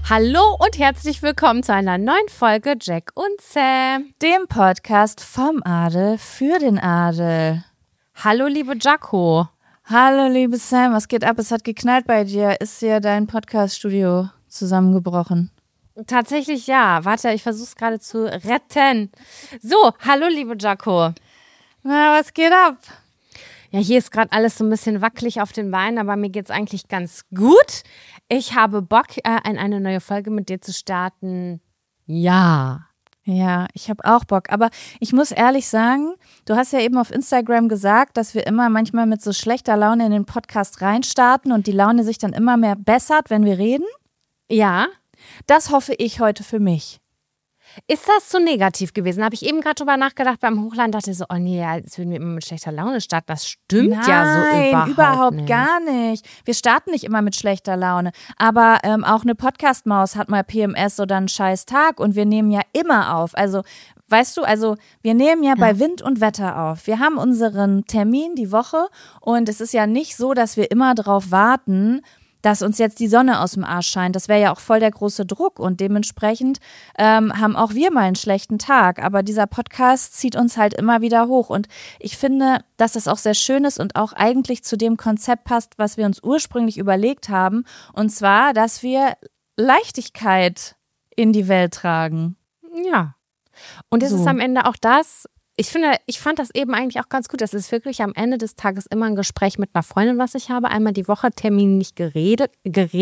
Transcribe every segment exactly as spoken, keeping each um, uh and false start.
Hallo und herzlich willkommen zu einer neuen Folge Jack und Sam, dem Podcast vom Adel für den Adel. Hallo liebe Jacko. Hallo liebe Sam, was geht ab? Es hat geknallt bei dir. Ist dir dein Podcast-Studio zusammengebrochen? Tatsächlich ja. Warte, ich versuche es gerade zu retten. So, hallo liebe Jacko. Na, was geht ab? Ja, hier ist gerade alles so ein bisschen wackelig auf den Beinen, aber mir geht's eigentlich ganz gut. Ich habe Bock, äh, in eine neue Folge mit dir zu starten. Ja. Ja, ich habe auch Bock. Aber ich muss ehrlich sagen, du hast ja eben auf Instagram gesagt, dass wir immer manchmal mit so schlechter Laune in den Podcast reinstarten und die Laune sich dann immer mehr bessert, wenn wir reden. Ja. Das hoffe ich heute für mich. Ist das so negativ gewesen? Habe ich eben gerade drüber nachgedacht beim Hochladen, dachte so, oh nee, jetzt würden wir immer mit schlechter Laune starten. Das stimmt Nein, ja so überhaupt, überhaupt nicht. gar nicht. Wir starten nicht immer mit schlechter Laune. Aber ähm, auch eine Podcast-Maus hat mal P M S oder einen scheiß Tag und wir nehmen ja immer auf. Also, weißt du, also wir nehmen ja, ja bei Wind und Wetter auf. Wir haben unseren Termin die Woche und es ist ja nicht so, dass wir immer drauf warten, dass uns jetzt die Sonne aus dem Arsch scheint. Das wäre ja auch voll der große Druck und dementsprechend ähm, haben auch wir mal einen schlechten Tag. Aber dieser Podcast zieht uns halt immer wieder hoch und ich finde, dass es auch sehr schön ist und auch eigentlich zu dem Konzept passt, was wir uns ursprünglich überlegt haben, und zwar, dass wir Leichtigkeit in die Welt tragen. Ja. Und es So. ist am Ende auch das. Ich finde, ich fand das eben eigentlich auch ganz gut. Das ist wirklich am Ende des Tages immer ein Gespräch mit einer Freundin, was ich habe. Einmal die Woche, Termin nicht geredet,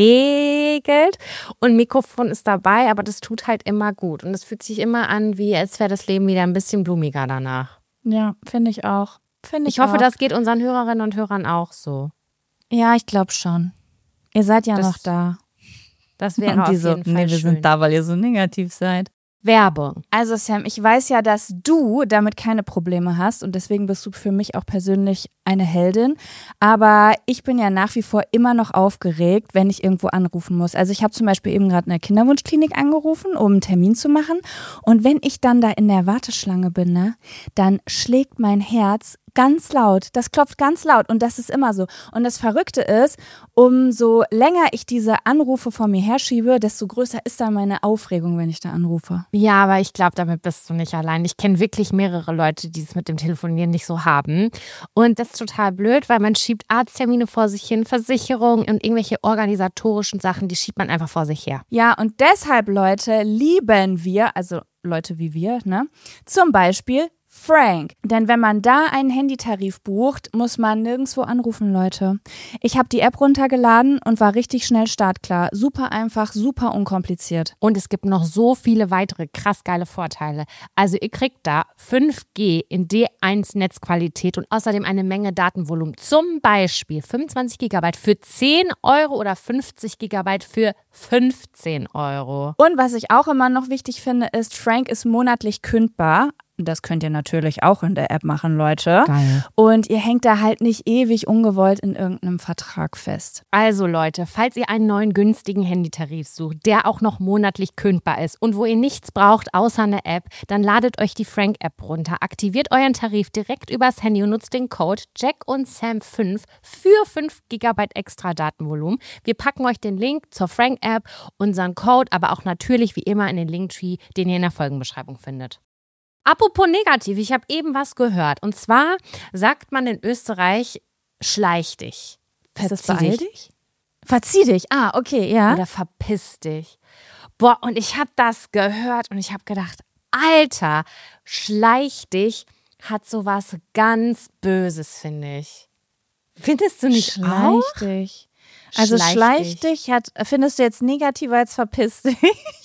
geregelt und Mikrofon ist dabei, aber das tut halt immer gut. Und es fühlt sich immer an, wie als wäre das Leben wieder ein bisschen blumiger danach. Ja, finde ich auch. Find ich ich hoffe, auch. das geht unseren Hörerinnen und Hörern auch so. Ja, ich glaube schon. Ihr seid ja das, noch da. Das wäre und auf die so, jeden Fall nee, wir schön. sind da, weil ihr so negativ seid. Werbung. Also Sam, ich weiß ja, dass du damit keine Probleme hast und deswegen bist du für mich auch persönlich eine Heldin, aber ich bin ja nach wie vor immer noch aufgeregt, wenn ich irgendwo anrufen muss. Also ich habe zum Beispiel eben gerade in der Kinderwunschklinik angerufen, um einen Termin zu machen, und wenn ich dann da in der Warteschlange bin, ne, dann schlägt mein Herz ganz laut, das klopft ganz laut und das ist immer so. Und das Verrückte ist, umso länger ich diese Anrufe vor mir herschiebe, desto größer ist dann meine Aufregung, wenn ich da anrufe. Ja, aber ich glaube, damit bist du nicht allein. Ich kenne wirklich mehrere Leute, die es mit dem Telefonieren nicht so haben. Und das ist total blöd, weil man schiebt Arzttermine vor sich hin, Versicherungen und irgendwelche organisatorischen Sachen, die schiebt man einfach vor sich her. Ja, und deshalb, Leute, lieben wir, also Leute wie wir, ne, zum Beispiel Frank. Denn wenn man da einen Handytarif bucht, muss man nirgendwo anrufen, Leute. Ich habe die App runtergeladen und war richtig schnell startklar. Super einfach, super unkompliziert. Und es gibt noch so viele weitere krass geile Vorteile. Also ihr kriegt da fünf G in D eins Netzqualität und außerdem eine Menge Datenvolumen. Zum Beispiel fünfundzwanzig Gigabyte für zehn Euro oder fünfzig Gigabyte für fünfzehn Euro. Und was ich auch immer noch wichtig finde, ist, Frank ist monatlich kündbar. Das könnt ihr natürlich auch in der App machen, Leute. Geil. Und ihr hängt da halt nicht ewig ungewollt in irgendeinem Vertrag fest. Also Leute, falls ihr einen neuen günstigen Handytarif sucht, der auch noch monatlich kündbar ist und wo ihr nichts braucht außer eine App, dann ladet euch die Frank-App runter, aktiviert euren Tarif direkt übers Handy und nutzt den Code Jack und Sam fünf für fünf Gigabyte extra Datenvolumen. Wir packen euch den Link zur Frank-App, unseren Code, aber auch natürlich wie immer in den Linktree, den ihr in der Folgenbeschreibung findet. Apropos negativ, ich habe eben was gehört. Und zwar sagt man in Österreich, schleich dich. Ist das beeil dich? Verzieh dich, ah, okay, ja. Oder verpiss dich. Boah, und ich habe das gehört und ich habe gedacht, Alter, schleich dich hat sowas ganz Böses, finde ich. Findest du nicht schleich auch? dich. Also schleich, schleich dich. dich hat, findest du jetzt negativer als verpiss dich?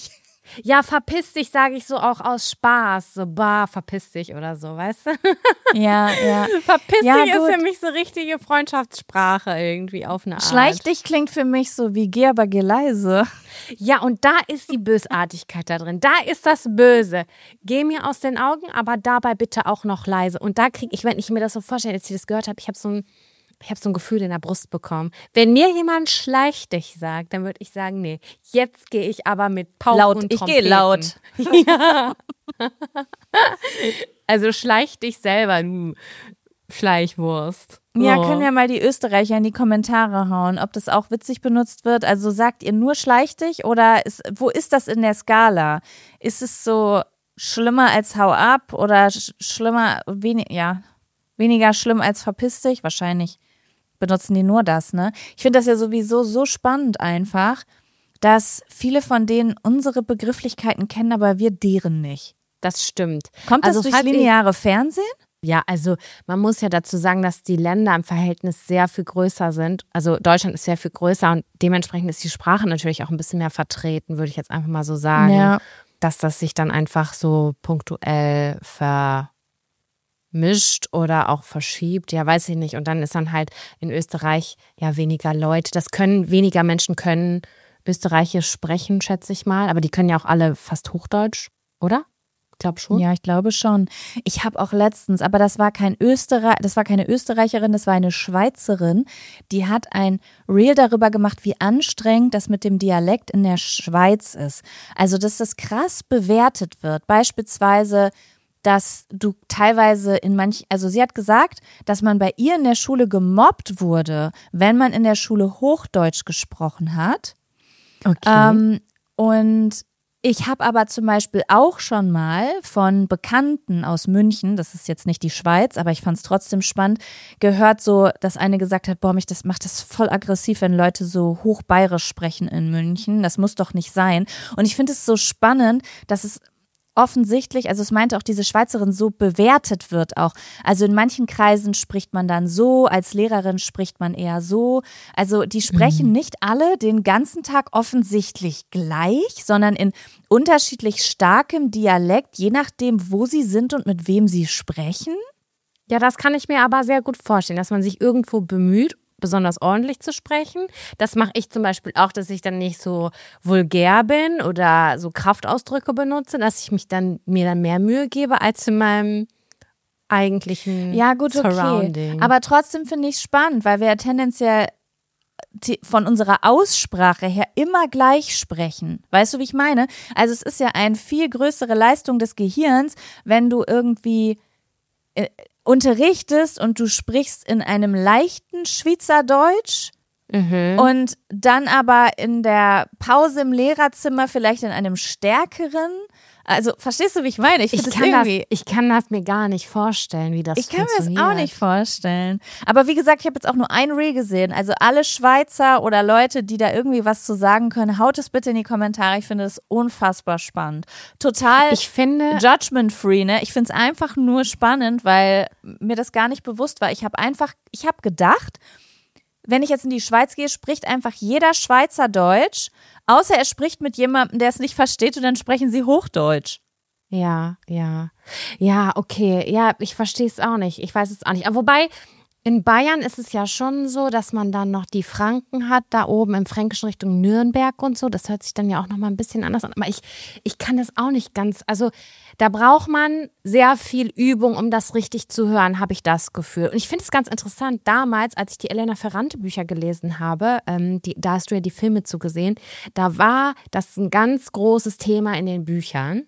Ja, verpiss dich, sage ich so auch aus Spaß. So, bah, verpiss dich oder so, weißt du? Ja, ja. Verpiss ja, dich gut. ist für mich so richtige Freundschaftssprache irgendwie auf eine Art. Schleich dich klingt für mich so wie geh, aber geh leise. Ja, und da ist die Bösartigkeit da drin. Da ist das Böse. Geh mir aus den Augen, aber dabei bitte auch noch leise. Und da kriege ich, wenn ich mir das so vorstelle, als ich das gehört habe, ich habe so ein Ich habe so ein Gefühl in der Brust bekommen. Wenn mir jemand schleich dich sagt, dann würde ich sagen, nee, jetzt gehe ich aber mit Pauken laut, und ich Trompeten. gehe laut. Ja. Also schleich dich selber, du Schleichwurst. Ja, So. können ja mal die Österreicher in die Kommentare hauen, ob das auch witzig benutzt wird. Also sagt ihr nur schleich dich oder ist, wo ist das in der Skala? Ist es so schlimmer als hau ab oder sch- schlimmer, wenig, ja, weniger schlimm als verpiss dich? Wahrscheinlich benutzen die nur das, ne? Ich finde das ja sowieso so spannend einfach, dass viele von denen unsere Begrifflichkeiten kennen, aber wir deren nicht. Das stimmt. Kommt das Also, durchs falls ihr- lineare Fernsehen? Ja, also man muss ja dazu sagen, dass die Länder im Verhältnis sehr viel größer sind. Also Deutschland ist sehr viel größer und dementsprechend ist die Sprache natürlich auch ein bisschen mehr vertreten, würde ich jetzt einfach mal so sagen. Ja. Dass das sich dann einfach so punktuell vermischt oder auch verschiebt. Ja, weiß ich nicht. Und dann ist dann halt in Österreich ja weniger Leute. Das können, weniger Menschen können Österreichisch sprechen, schätze ich mal. Aber die können ja auch alle fast Hochdeutsch, oder? Ich glaube schon. Ja, ich glaube schon. Ich habe auch letztens, aber das war kein Österreich, das war keine Österreicherin, das war eine Schweizerin, die hat ein Reel darüber gemacht, wie anstrengend das mit dem Dialekt in der Schweiz ist. Also, dass das krass bewertet wird. Beispielsweise, dass du teilweise in manch, also sie hat gesagt, dass man bei ihr in der Schule gemobbt wurde, wenn man in der Schule Hochdeutsch gesprochen hat. Okay. Ähm, und ich habe aber zum Beispiel auch schon mal von Bekannten aus München, das ist jetzt nicht die Schweiz, aber ich fand es trotzdem spannend, gehört so, dass eine gesagt hat, boah, mich das macht das voll aggressiv, wenn Leute so hochbayerisch sprechen in München. Das muss doch nicht sein. Und ich finde es so spannend, dass es offensichtlich, also es meinte auch diese Schweizerin, so bewertet wird auch. Also in manchen Kreisen spricht man dann so, als Lehrerin spricht man eher so. Also die sprechen Mhm. nicht alle den ganzen Tag offensichtlich gleich, sondern in unterschiedlich starkem Dialekt, je nachdem, wo sie sind und mit wem sie sprechen. Ja, das kann ich mir aber sehr gut vorstellen, dass man sich irgendwo bemüht, besonders ordentlich zu sprechen. Das mache ich zum Beispiel auch, dass ich dann nicht so vulgär bin oder so Kraftausdrücke benutze, dass ich mich dann mir dann mehr Mühe gebe als in meinem eigentlichen Ja, gut, okay. Surrounding. Aber trotzdem finde ich es spannend, weil wir ja tendenziell t- von unserer Aussprache her immer gleich sprechen. Weißt du, wie ich meine? Also es ist ja eine viel größere Leistung des Gehirns, wenn du irgendwie äh, unterrichtest und du sprichst in einem leichten Schweizerdeutsch mhm. und dann aber in der Pause im Lehrerzimmer vielleicht in einem stärkeren. Also, verstehst du, wie ich meine? Ich, ich, find das kann das, irgendwie, ich kann das mir gar nicht vorstellen, wie das ich kann mir das funktioniert. auch nicht vorstellen. Aber wie gesagt, ich habe jetzt auch nur ein Reel gesehen. Also alle Schweizer oder Leute, die da irgendwie was zu sagen können, haut es bitte in die Kommentare. Ich finde es unfassbar spannend. Total Ich finde, judgment-free, ne? Ich finde es einfach nur spannend, weil mir das gar nicht bewusst war. Ich habe einfach, ich habe gedacht, wenn ich jetzt in die Schweiz gehe, spricht einfach jeder Schweizer Deutsch, außer er spricht mit jemandem, der es nicht versteht und dann sprechen sie Hochdeutsch. ja, ja. Ja, okay. Ja, ich verstehe es auch nicht. Ich weiß es auch nicht. Aber wobei, in Bayern ist es ja schon so, dass man dann noch die Franken hat, da oben im Fränkischen Richtung Nürnberg und so. Das hört sich dann ja auch nochmal ein bisschen anders an. Aber ich, ich kann das auch nicht ganz. Also da braucht man sehr viel Übung, um das richtig zu hören, habe ich das Gefühl. Und ich finde es ganz interessant, damals, als ich die Elena Ferrante Bücher gelesen habe, ähm, die, da hast du ja die Filme zugesehen, da war das ein ganz großes Thema in den Büchern.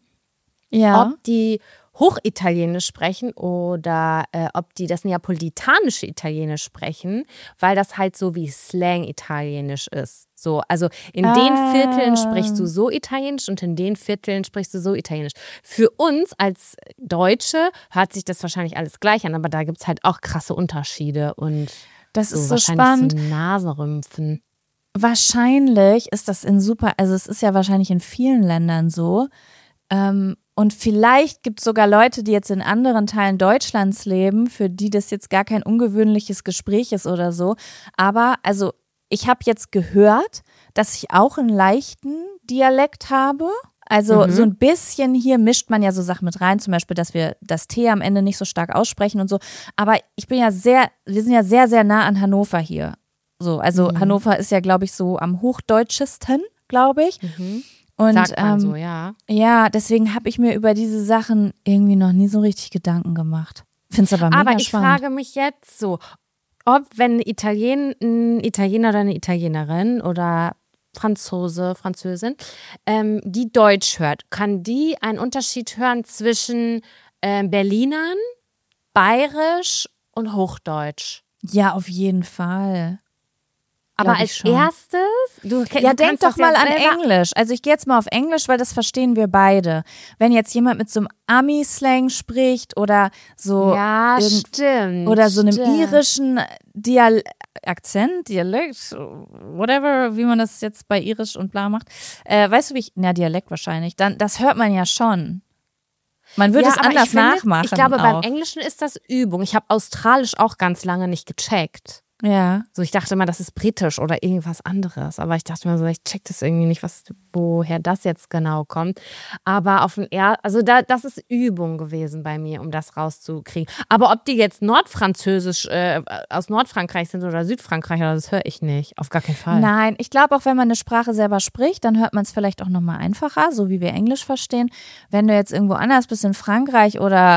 Ja. Ob die Hochitalienisch sprechen oder äh, ob die das neapolitanische Italienisch sprechen, weil das halt so wie Slang-Italienisch ist. So, also in Ah. den Vierteln sprichst du so Italienisch und in den Vierteln sprichst du so Italienisch. Für uns als Deutsche hört sich das wahrscheinlich alles gleich an, aber da gibt es halt auch krasse Unterschiede und Das so ist so wahrscheinlich spannend. so Nasenrümpfen. Wahrscheinlich ist das in super, also es ist ja wahrscheinlich in vielen Ländern so. Ähm, und vielleicht gibt es sogar Leute, die jetzt in anderen Teilen Deutschlands leben, für die das jetzt gar kein ungewöhnliches Gespräch ist oder so. Aber also ich habe jetzt gehört, dass ich auch einen leichten Dialekt habe. Also Mhm. so ein bisschen hier mischt man ja so Sachen mit rein, zum Beispiel, dass wir das T am Ende nicht so stark aussprechen und so. Aber ich bin ja sehr, wir sind ja sehr, sehr nah an Hannover hier. So, also Mhm. Hannover ist ja, glaube ich, so am hochdeutschesten, glaube ich. Mhm. Und Sagt man ähm, so, ja. ja, deswegen habe ich mir über diese Sachen irgendwie noch nie so richtig Gedanken gemacht. Find's aber mega Aber ich spannend. frage mich jetzt so, ob wenn ein Italien, ein Italiener oder eine Italienerin oder Franzose, Französin, ähm, die Deutsch hört, kann die einen Unterschied hören zwischen ähm, Berlinern, Bayerisch und Hochdeutsch? Ja, auf jeden Fall. Aber als schon. erstes? Du, ja, du denk doch mal ja an Englisch. Also ich gehe jetzt mal auf Englisch, weil das verstehen wir beide. Wenn jetzt jemand mit so einem Ami-Slang spricht oder so ja, stimmt, oder so einem stimmt. irischen Dial- Akzent, Dialekt, whatever, wie man das jetzt bei irisch und bla macht. Äh, weißt du, wie ich, na Dialekt wahrscheinlich, dann das hört man ja schon. Man würde ja, es anders ich finde, nachmachen. Ich glaube, auch. beim Englischen ist das Übung. Ich habe Australisch auch ganz lange nicht gecheckt. Ja. So, ich dachte immer, das ist britisch oder irgendwas anderes. Aber ich dachte mir so, ich check das irgendwie nicht, was, woher das jetzt genau kommt. Aber auf den er also da, das ist Übung gewesen bei mir, um das rauszukriegen. Aber ob die jetzt Nordfranzösisch äh, aus Nordfrankreich sind oder Südfrankreich, das höre ich nicht. Auf gar keinen Fall. Nein, ich glaube auch, wenn man eine Sprache selber spricht, dann hört man es vielleicht auch nochmal einfacher, so wie wir Englisch verstehen. Wenn du jetzt irgendwo anders bist, in Frankreich oder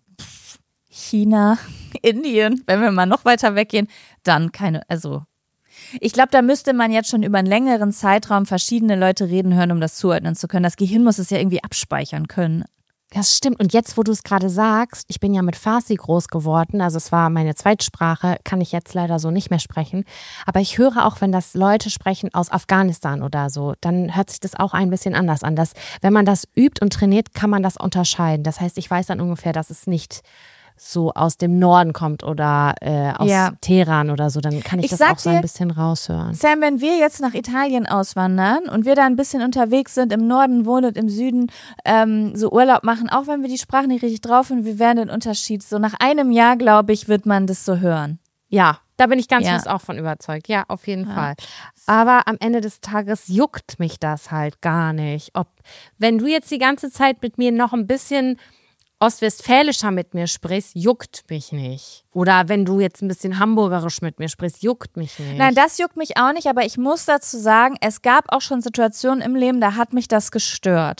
China, Indien, wenn wir mal noch weiter weggehen, dann keine, also ich glaube, da müsste man jetzt schon über einen längeren Zeitraum verschiedene Leute reden hören, um das zuordnen zu können. Das Gehirn muss es ja irgendwie abspeichern können. Das stimmt. Und jetzt, wo du es gerade sagst, ich bin ja mit Farsi groß geworden, also es war meine Zweitsprache, kann ich jetzt leider so nicht mehr sprechen. Aber ich höre auch, wenn das Leute sprechen aus Afghanistan oder so, dann hört sich das auch ein bisschen anders an. Das, wenn man das übt und trainiert, kann man das unterscheiden. Das heißt, ich weiß dann ungefähr, dass es nicht so aus dem Norden kommt oder äh, aus ja. Teheran oder so, dann kann ich, ich das auch so ein bisschen raushören. Sam, wenn wir jetzt nach Italien auswandern und wir da ein bisschen unterwegs sind, im Norden wohnen und im Süden ähm, so Urlaub machen, auch wenn wir die Sprache nicht richtig drauf haben, wir werden den Unterschied, so nach einem Jahr, glaube ich, wird man das so hören. Ja, da bin ich ganz ja. fest auch von überzeugt. Ja, auf jeden ja. Fall. Aber am Ende des Tages juckt mich das halt gar nicht. Ob, wenn du jetzt die ganze Zeit mit mir noch ein bisschen ostwestfälischer mit mir sprichst, juckt mich nicht. Oder wenn du jetzt ein bisschen hamburgerisch mit mir sprichst, juckt mich nicht. Nein, das juckt mich auch nicht, aber ich muss dazu sagen, es gab auch schon Situationen im Leben, da hat mich das gestört.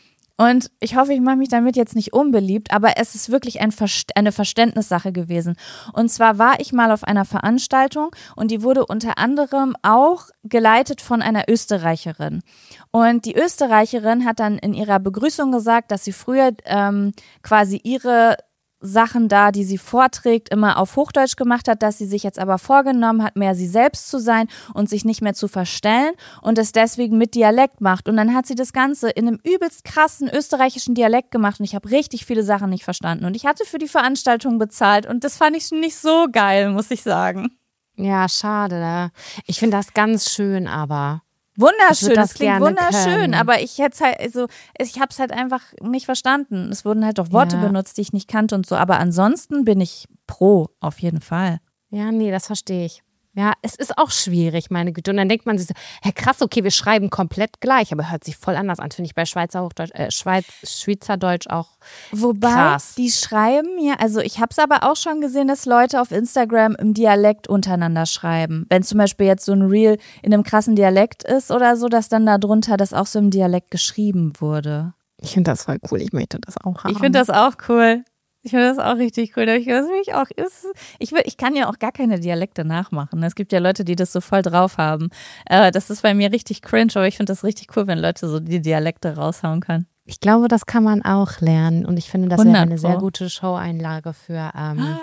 Und ich hoffe, ich mache mich damit jetzt nicht unbeliebt, aber es ist wirklich ein Verst- eine Verständnissache gewesen. Und zwar war ich mal auf einer Veranstaltung und die wurde unter anderem auch geleitet von einer Österreicherin. Und die Österreicherin hat dann in ihrer Begrüßung gesagt, dass sie früher ähm, quasi ihre Sachen da, die sie vorträgt, immer auf Hochdeutsch gemacht hat, dass sie sich jetzt aber vorgenommen hat, mehr sie selbst zu sein und sich nicht mehr zu verstellen und es deswegen mit Dialekt macht. Und dann hat sie das Ganze in einem übelst krassen österreichischen Dialekt gemacht und ich habe richtig viele Sachen nicht verstanden. Und ich hatte für die Veranstaltung bezahlt und das fand ich nicht so geil, muss ich sagen. Ja, schade. Ich finde das ganz schön, aber wunderschön, das, das klingt wunderschön, können. aber ich hätte halt, also ich habe es halt einfach nicht verstanden. Es wurden halt auch Worte ja. benutzt, die ich nicht kannte und so, aber ansonsten bin ich pro, auf jeden Fall. Ja, nee, das verstehe ich. Ja, es ist auch schwierig, meine Güte. Und dann denkt man sich so, hä, krass, okay, wir schreiben komplett gleich, aber hört sich voll anders an, finde ich bei Schweizer Hochdeutsch, äh, Schweiz, Schweizerdeutsch auch Wobei, krass. Die schreiben ja, also ich habe es aber auch schon gesehen, dass Leute auf Instagram im Dialekt untereinander schreiben. Wenn zum Beispiel jetzt so ein Reel in einem krassen Dialekt ist oder so, dass dann da drunter das auch so im Dialekt geschrieben wurde. Ich finde das voll cool, ich möchte das auch haben. Ich finde das auch cool. Ich finde das auch richtig cool. Ich, das ich, auch, ich, will, ich kann ja auch gar keine Dialekte nachmachen. Es gibt ja Leute, die das so voll drauf haben. Äh, das ist bei mir richtig cringe, aber ich finde das richtig cool, wenn Leute so die Dialekte raushauen können. Ich glaube, das kann man auch lernen und ich finde, das wäre eine sehr gute Show-Einlage für, ähm,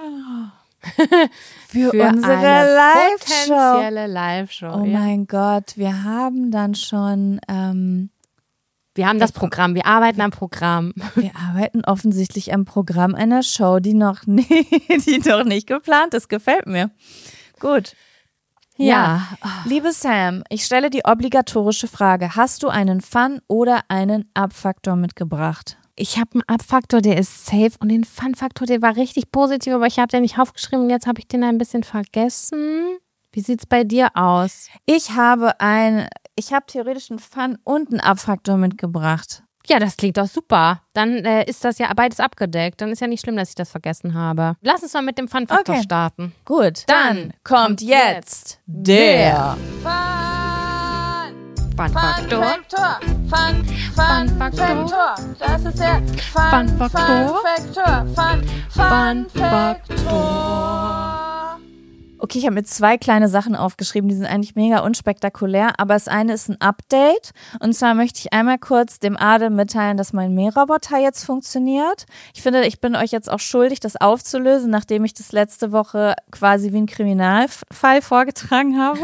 für, für unsere eine Live-Show. potenzielle Live-Show. Oh ja. mein Gott, wir haben dann schon... Ähm, Wir haben das Programm, wir arbeiten am Programm. Wir arbeiten offensichtlich am Programm einer Show, die noch, nie, die noch nicht geplant ist. Gefällt mir. Gut. Ja. ja. Liebe Sam, ich stelle die obligatorische Frage. Hast du einen Fun- oder einen Up-Faktor mitgebracht? Ich habe einen Up-Faktor, der ist safe und den Fun-Faktor, der war richtig positiv, aber ich habe den nicht aufgeschrieben und jetzt habe ich den ein bisschen vergessen. Wie sieht's bei dir aus? Ich habe ein... Ich habe theoretisch einen Fun- und einen Up-Faktor mitgebracht. Ja, das klingt doch super. Dann äh, ist das ja beides abgedeckt. Dann ist ja nicht schlimm, dass ich das vergessen habe. Lass uns mal mit dem Fun-Faktor okay. starten. Gut, dann, dann kommt jetzt der Fun-Faktor. Fun, Fun, Fun-Faktor. Das ist der Fun-Faktor. Fun-Faktor. Fun-Faktor. Okay, ich habe mir zwei kleine Sachen aufgeschrieben, die sind eigentlich mega unspektakulär, aber das eine ist ein Update und zwar möchte ich einmal kurz dem Adel mitteilen, dass mein Mähroboter jetzt funktioniert. Ich finde, ich bin euch jetzt auch schuldig, das aufzulösen, nachdem ich das letzte Woche quasi wie ein Kriminalfall vorgetragen habe.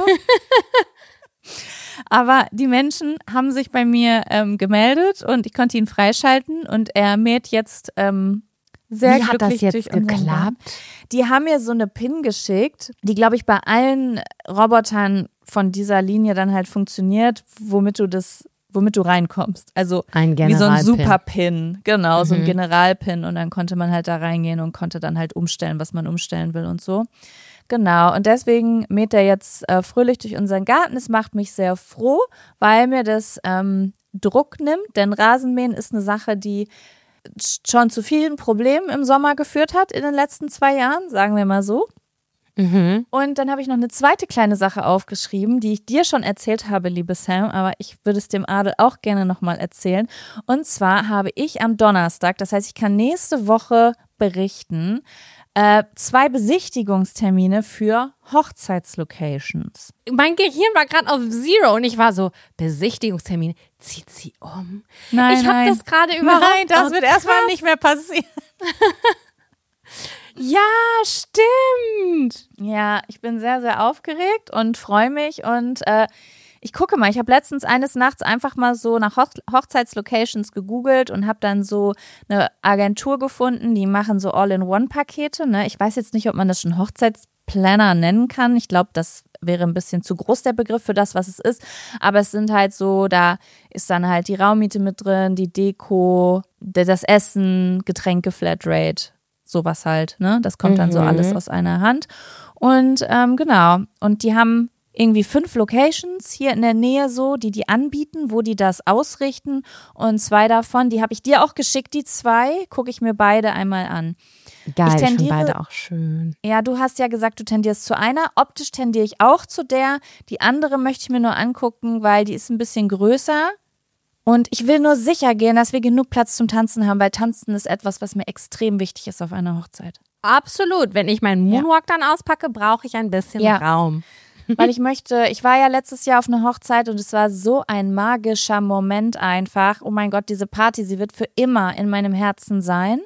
Aber die Menschen haben sich bei mir ähm, gemeldet und ich konnte ihn freischalten und er mäht jetzt ähm, sehr Wie hat das jetzt geklappt? Die haben mir so eine Pin geschickt, die, glaube ich, bei allen Robotern von dieser Linie dann halt funktioniert, womit du das, womit du reinkommst. Also ein wie so ein Generalpin. Super-Pin, genau, so ein Mhm. General-Pin und dann konnte man halt da reingehen und konnte dann halt umstellen, was man umstellen will und so. Genau, und deswegen mäht er jetzt äh, fröhlich durch unseren Garten. Es macht mich sehr froh, weil mir das ähm, Druck nimmt, denn Rasenmähen ist eine Sache, die schon zu vielen Problemen im Sommer geführt hat in den letzten zwei Jahren, sagen wir mal so. Mhm. Und dann habe ich noch eine zweite kleine Sache aufgeschrieben, die ich dir schon erzählt habe, liebe Sam, aber ich würde es dem Adel auch gerne nochmal erzählen. Und zwar habe ich am Donnerstag, das heißt, ich kann nächste Woche berichten, äh, zwei Besichtigungstermine für Hochzeitslocations. Mein Gehirn war gerade auf Zero und ich war so, Besichtigungstermin, zieht sie um? Nein, ich habe nein. das gerade überhaupt Nein, das oh, wird erstmal nicht mehr passieren. Ja, stimmt. Ja, ich bin sehr, sehr aufgeregt und freue mich und äh, ich gucke mal, ich habe letztens eines Nachts einfach mal so nach Hoch- Hochzeitslocations gegoogelt und habe dann so eine Agentur gefunden, die machen so All-in-One-Pakete. Ne? Ich weiß jetzt nicht, ob man das schon Hochzeitsplanner nennen kann. Ich glaube, das wäre ein bisschen zu groß der Begriff für das, was es ist. Aber es sind halt so, da ist dann halt die Raummiete mit drin, die Deko, der- das Essen, Getränke, Flatrate, sowas halt. Ne? Das kommt dann so Mhm. alles aus einer Hand. Und ähm, genau, und die haben irgendwie fünf Locations hier in der Nähe so, die die anbieten, wo die das ausrichten. Und zwei davon, die habe ich dir auch geschickt, die zwei, gucke ich mir beide einmal an. Geil, Ich ich finde tendiere- beide auch schön. Ja, du hast ja gesagt, du tendierst zu einer. Optisch tendiere ich auch zu der. Die andere möchte ich mir nur angucken, weil die ist ein bisschen größer. Und ich will nur sicher gehen, dass wir genug Platz zum Tanzen haben, weil Tanzen ist etwas, was mir extrem wichtig ist auf einer Hochzeit. Absolut. Wenn ich meinen Moonwalk dann auspacke, brauche ich ein bisschen Ja. Raum. Weil ich möchte, ich war ja letztes Jahr auf einer Hochzeit und es war so ein magischer Moment einfach. Oh mein Gott, diese Party, sie wird für immer in meinem Herzen sein.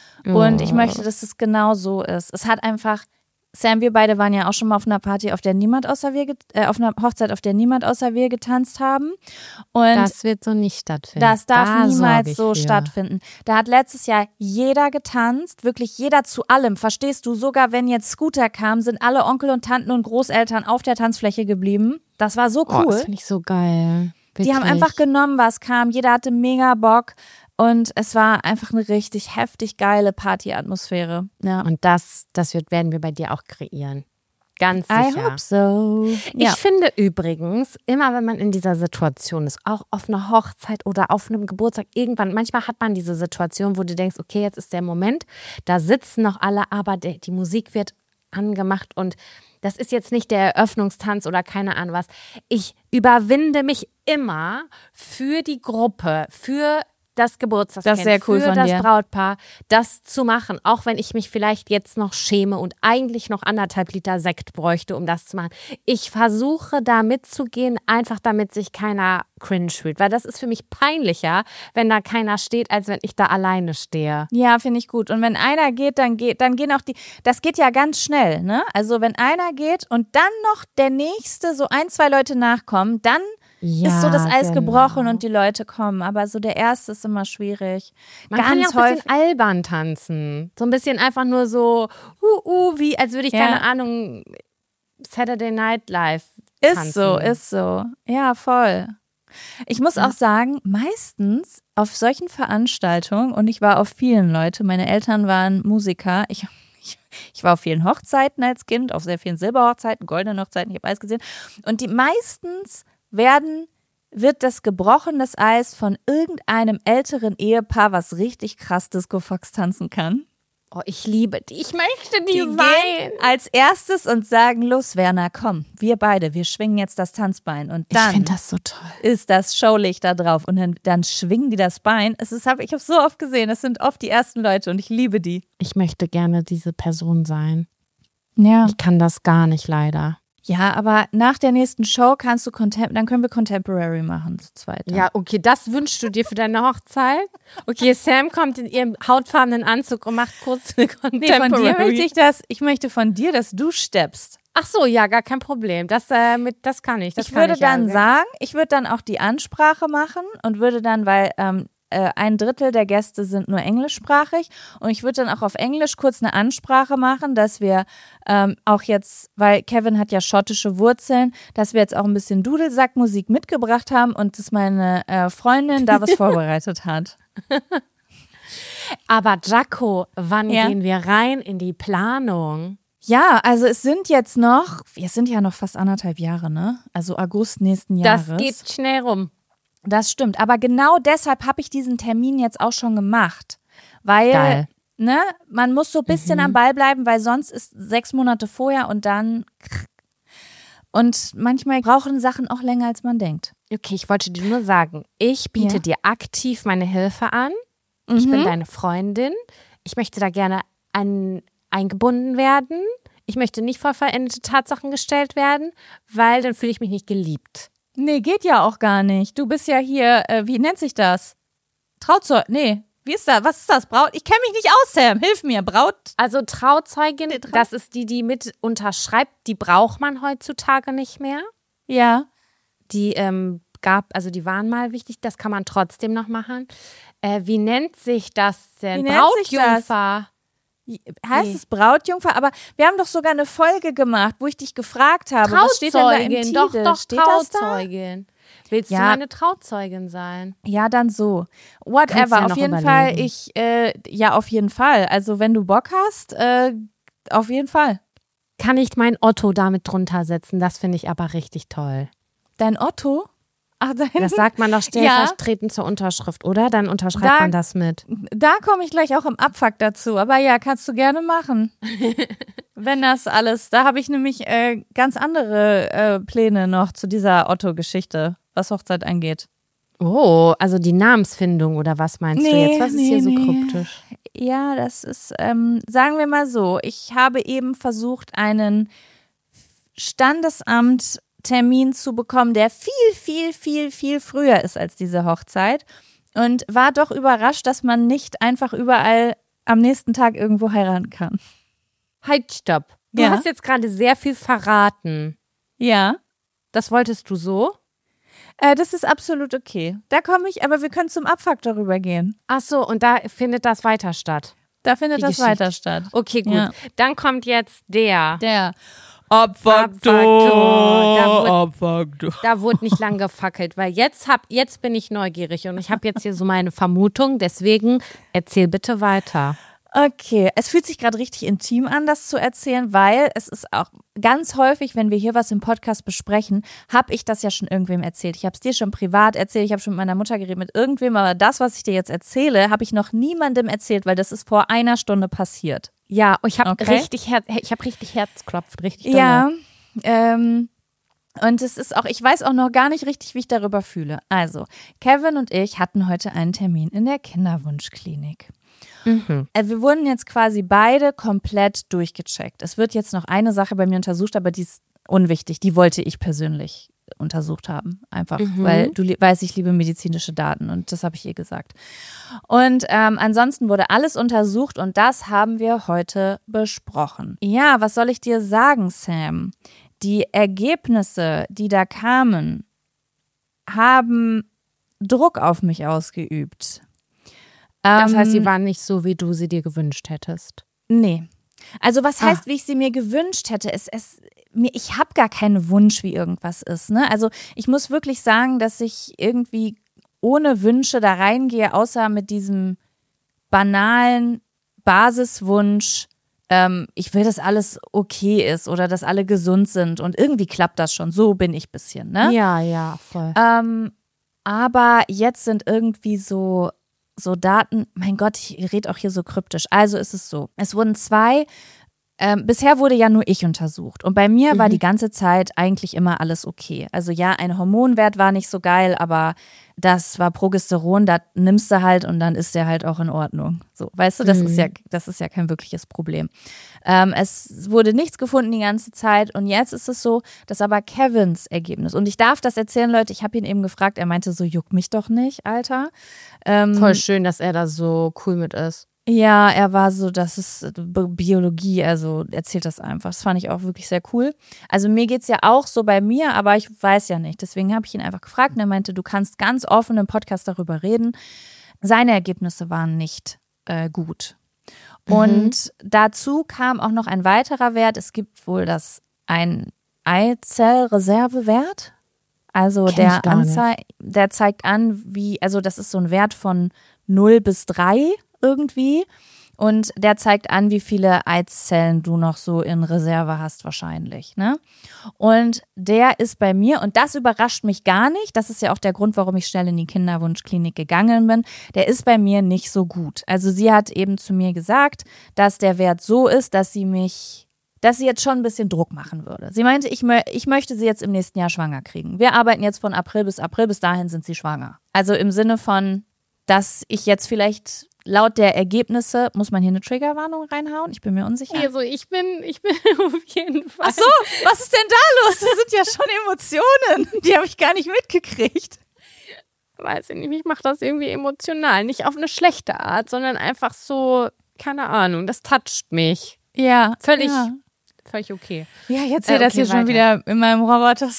Und ich möchte, dass es genau so ist. Es hat einfach, Sam, wir beide waren ja auch schon mal auf einer Party, auf der niemand außer wir, get- äh, auf einer Hochzeit, auf der niemand außer wir getanzt haben. Und Das wird so nicht stattfinden. das darf Da sorge niemals ich so für. stattfinden. Da hat letztes Jahr jeder getanzt, wirklich jeder zu allem. Verstehst du? Sogar wenn jetzt Scooter kam, sind alle Onkel und Tanten und Großeltern auf der Tanzfläche geblieben. Das war so Oh, cool. das finde ich so geil. Die haben Wirklich. einfach genommen, was kam. Jeder hatte mega Bock. Und es war einfach eine richtig heftig geile Partyatmosphäre. Ja. Und das, das wird, werden wir bei dir auch kreieren. Ganz sicher. I hope so. Ich Ja. finde übrigens, immer wenn man in dieser Situation ist, auch auf einer Hochzeit oder auf einem Geburtstag, irgendwann, manchmal hat man diese Situation, wo du denkst, okay, jetzt ist der Moment, da sitzen noch alle, aber der, die Musik wird angemacht und das ist jetzt nicht der Eröffnungstanz oder keine Ahnung was. Ich überwinde mich immer für die Gruppe, für das Geburtstagskind, Das ist sehr cool für von das dir. Brautpaar, das zu machen, auch wenn ich mich vielleicht jetzt noch schäme und eigentlich noch anderthalb Liter Sekt bräuchte, um das zu machen. Ich versuche da mitzugehen, einfach damit sich keiner cringe fühlt, weil das ist für mich peinlicher, wenn da keiner steht, als wenn ich da alleine stehe. Ja, finde ich gut. Und wenn einer geht, dann geht, dann gehen auch die, das geht ja ganz schnell, ne? Also wenn einer geht und dann noch der nächste, so ein, zwei Leute nachkommen, dann Ja, ist so das Eis genau. gebrochen und die Leute kommen. Aber so der erste ist immer schwierig. Man ganz kann ja auch ein häufig. bisschen albern tanzen. So ein bisschen einfach nur so, uh, uh, wie, als würde ich, Ja. keine Ahnung, Saturday Night Live Ist tanzen. so, ist so. Ja, voll. Ich muss auch sagen, meistens auf solchen Veranstaltungen, und ich war auf vielen Leute, meine Eltern waren Musiker, ich, ich, ich war auf vielen Hochzeiten als Kind, auf sehr vielen Silberhochzeiten, goldenen Hochzeiten, ich habe alles gesehen. Und die meistens werden, wird das gebrochenes Eis von irgendeinem älteren Ehepaar, was richtig krass Disco-Fox tanzen kann. Oh, ich liebe die. Ich möchte die, Die sein. gehen als erstes und sagen, los Werner, komm, wir beide, wir schwingen jetzt das Tanzbein. Und Ich dann finde das so toll. ist das Showlicht da drauf und dann, dann schwingen die das Bein. Es ist, hab, ich habe so oft gesehen, das sind oft die ersten Leute und ich liebe die. Ich möchte gerne diese Person sein. Ja. Ich kann das gar nicht, leider. Ja, aber nach der nächsten Show kannst du Contem- dann können wir Contemporary machen zu zweit. dann. Ja, okay, das wünschst du dir für deine Hochzeit? Okay, Sam kommt in ihrem hautfarbenen Anzug und macht kurz eine Nee, Contemporary. von dir möchte ich das, ich möchte von dir, dass du steppst. Ach so, ja, gar kein Problem. Das, äh, mit, das kann ich. Das Ich kann würde ich dann ja. sagen, ich würde dann auch die Ansprache machen und würde dann, weil ähm, äh, ein Drittel der Gäste sind nur englischsprachig und ich würde dann auch auf Englisch kurz eine Ansprache machen, dass wir ähm, auch jetzt, weil Kevin hat ja schottische Wurzeln, dass wir jetzt auch ein bisschen Dudelsackmusik mitgebracht haben und dass meine äh, Freundin da was vorbereitet hat. Aber Jaco, wann Ja. gehen wir rein in die Planung? Ja, also es sind jetzt noch, wir sind ja noch fast anderthalb Jahre, ne? Also August nächsten Jahres. Das geht schnell rum. Das stimmt, aber genau deshalb habe ich diesen Termin jetzt auch schon gemacht, weil Geil. ne, man muss so ein bisschen Mhm. am Ball bleiben, weil sonst ist sechs Monate vorher und dann und manchmal brauchen Sachen auch länger, als man denkt. Okay, ich wollte dir nur sagen, ich biete Ja. dir aktiv meine Hilfe an. Ich Mhm. bin deine Freundin. Ich möchte da gerne ein, eingebunden werden. Ich möchte nicht vor vollendete Tatsachen gestellt werden, weil dann fühle ich mich nicht geliebt. Nee, geht ja auch gar nicht. Du bist ja hier, äh, wie nennt sich das? Trauzeug, nee, wie ist das? Was ist das? Braut? Ich kenne mich nicht aus, Sam, hilf mir. Braut? Also Trauzeugin, Trau- das ist die, die mit unterschreibt, die braucht man heutzutage nicht mehr. Ja. Die ähm, gab, also die waren mal wichtig, das kann man trotzdem noch machen. Äh, wie nennt sich das denn? Wie nennt sich das? Brautjungfer. Heißt Nee. es Brautjungfer? Aber wir haben doch sogar eine Folge gemacht, wo ich dich gefragt habe, was steht denn da im Trauzeugin, Titel? doch, doch, steht das da? Trauzeugin. Willst Ja. du meine Trauzeugin sein? Ja, dann so. Kannst du Whatever. ja Auf noch jeden überlegen. Fall, ich, äh, ja, auf jeden Fall. Also, wenn du Bock hast, äh, auf jeden Fall. Kann ich mein Otto damit drunter setzen? Das finde ich aber richtig toll. Dein Otto? Ach, dein, Das sagt man doch Ja. stellvertretend zur Unterschrift, oder? Dann unterschreibt Da- man das mit. Da komme ich gleich auch im Abfuck dazu. Aber ja, kannst du gerne machen. Wenn das alles, da habe ich nämlich äh, ganz andere äh, Pläne noch zu dieser Otto-Geschichte, was Hochzeit angeht. Oh, also die Namensfindung oder was meinst du Nee, jetzt? Was ist nee, hier so nee. kryptisch? Ja, das ist, ähm, sagen wir mal so, ich habe eben versucht, einen Standesamt-Termin zu bekommen, der viel, viel, viel, viel früher ist als diese Hochzeit und war doch überrascht, dass man nicht einfach überall am nächsten Tag irgendwo heiraten kann. Halt, stopp. Du Ja. hast jetzt gerade sehr viel verraten. Ja, Das wolltest du so? äh, das ist absolut okay. Da komme ich, aber wir können zum Abfuck darüber gehen. Ach so, und da findet das weiter statt. Da findet Die das Geschichte. weiter statt. Okay, gut. Ja. Dann kommt jetzt der. Der Abfaktor. Abfaktor. Da wurde nicht lang gefackelt, weil jetzt hab, jetzt bin ich neugierig und ich habe jetzt hier so meine Vermutung. Deswegen erzähl bitte weiter. Okay, es fühlt sich gerade richtig intim an, das zu erzählen, weil es ist auch ganz häufig, wenn wir hier was im Podcast besprechen, habe ich das ja schon irgendwem erzählt. Ich habe es dir schon privat erzählt, ich habe schon mit meiner Mutter geredet, mit irgendwem, aber das, was ich dir jetzt erzähle, habe ich noch niemandem erzählt, weil das ist vor einer Stunde passiert. Ja, ich habe Okay. richtig, Her ich habe richtig Herzklopft, richtig dolle. Ja, ähm, und es ist auch, ich weiß auch noch gar nicht richtig, wie ich darüber fühle. Also, Kevin und ich hatten heute einen Termin in der Kinderwunschklinik. Mhm. Äh, Wir wurden jetzt quasi beide komplett durchgecheckt. Es wird jetzt noch eine Sache bei mir untersucht, aber die ist unwichtig. Die wollte ich persönlich untersucht haben. Einfach, Mhm. weil du li- weißt, ich liebe medizinische Daten und das habe ich ihr gesagt. Und ähm, ansonsten wurde alles untersucht und das haben wir heute besprochen. Ja, was soll ich dir sagen, Sam? Die Ergebnisse, die da kamen, haben Druck auf mich ausgeübt. Das heißt, sie Ähm, waren nicht so, wie du sie dir gewünscht hättest. Nee. Also was Ah. heißt, wie ich sie mir gewünscht hätte? Es, es, mir, ich habe gar keinen Wunsch, wie irgendwas ist. Ne? Also ich muss wirklich sagen, dass ich irgendwie ohne Wünsche da reingehe, außer mit diesem banalen Basiswunsch, ähm, ich will, dass alles okay ist oder dass alle gesund sind und irgendwie klappt das schon. So bin ich ein bisschen. Ne? Ja, ja, voll. Ähm, aber jetzt sind irgendwie so, so Daten, mein Gott, ich rede auch hier so kryptisch. Also ist es so, es wurden zwei Ähm, bisher wurde ja nur ich untersucht und bei mir Mhm. war die ganze Zeit eigentlich immer alles okay. Also ja, ein Hormonwert war nicht so geil, aber das war Progesteron, das nimmst du halt und dann ist der halt auch in Ordnung. So, weißt du, das Mhm. ist ja, das ist ja kein wirkliches Problem. Ähm, es wurde nichts gefunden die ganze Zeit und jetzt ist es so, dass aber Kevins Ergebnis, und ich darf das erzählen, Leute, ich habe ihn eben gefragt, er meinte so, juckt mich doch nicht, Alter. Ähm, Voll schön, dass er da so cool mit ist. Ja, er war so, das ist Biologie, also erzählt das einfach. Das fand ich auch wirklich sehr cool. Also mir geht's ja auch so bei mir, aber ich weiß ja nicht. Deswegen habe ich ihn einfach gefragt und er meinte, du kannst ganz offen im Podcast darüber reden. Seine Ergebnisse waren nicht äh, gut. Mhm. Und dazu kam auch noch ein weiterer Wert. Es gibt wohl das ein Eizellreservewert. Also Kenn der ich gar nicht. Anzei- der zeigt an, wie, also das ist so ein Wert von null bis drei irgendwie. Und der zeigt an, wie viele Eizellen du noch so in Reserve hast wahrscheinlich, ne? Und der ist bei mir, und das überrascht mich gar nicht, das ist ja auch der Grund, warum ich schnell in die Kinderwunschklinik gegangen bin, der ist bei mir nicht so gut. Also sie hat eben zu mir gesagt, dass der Wert so ist, dass sie mich, dass sie jetzt schon ein bisschen Druck machen würde. Sie meinte, ich, mö- ich möchte sie jetzt im nächsten Jahr schwanger kriegen. Wir arbeiten jetzt von April bis April, bis dahin sind sie schwanger. Also im Sinne von, dass ich jetzt vielleicht laut der Ergebnisse, muss man hier eine Triggerwarnung reinhauen? Ich bin mir unsicher. Also ich bin, ich bin auf jeden Fall. Ach so, was ist denn da los? Das sind ja schon Emotionen. Die habe ich gar nicht mitgekriegt. Weiß ich nicht, mich macht das irgendwie emotional. Nicht auf eine schlechte Art, sondern einfach so, keine Ahnung, das toucht mich. Ja. Völlig, Ja, völlig okay. ja jetzt Äh, sehe das okay, hier schon weiter. wieder in meinem Roboter.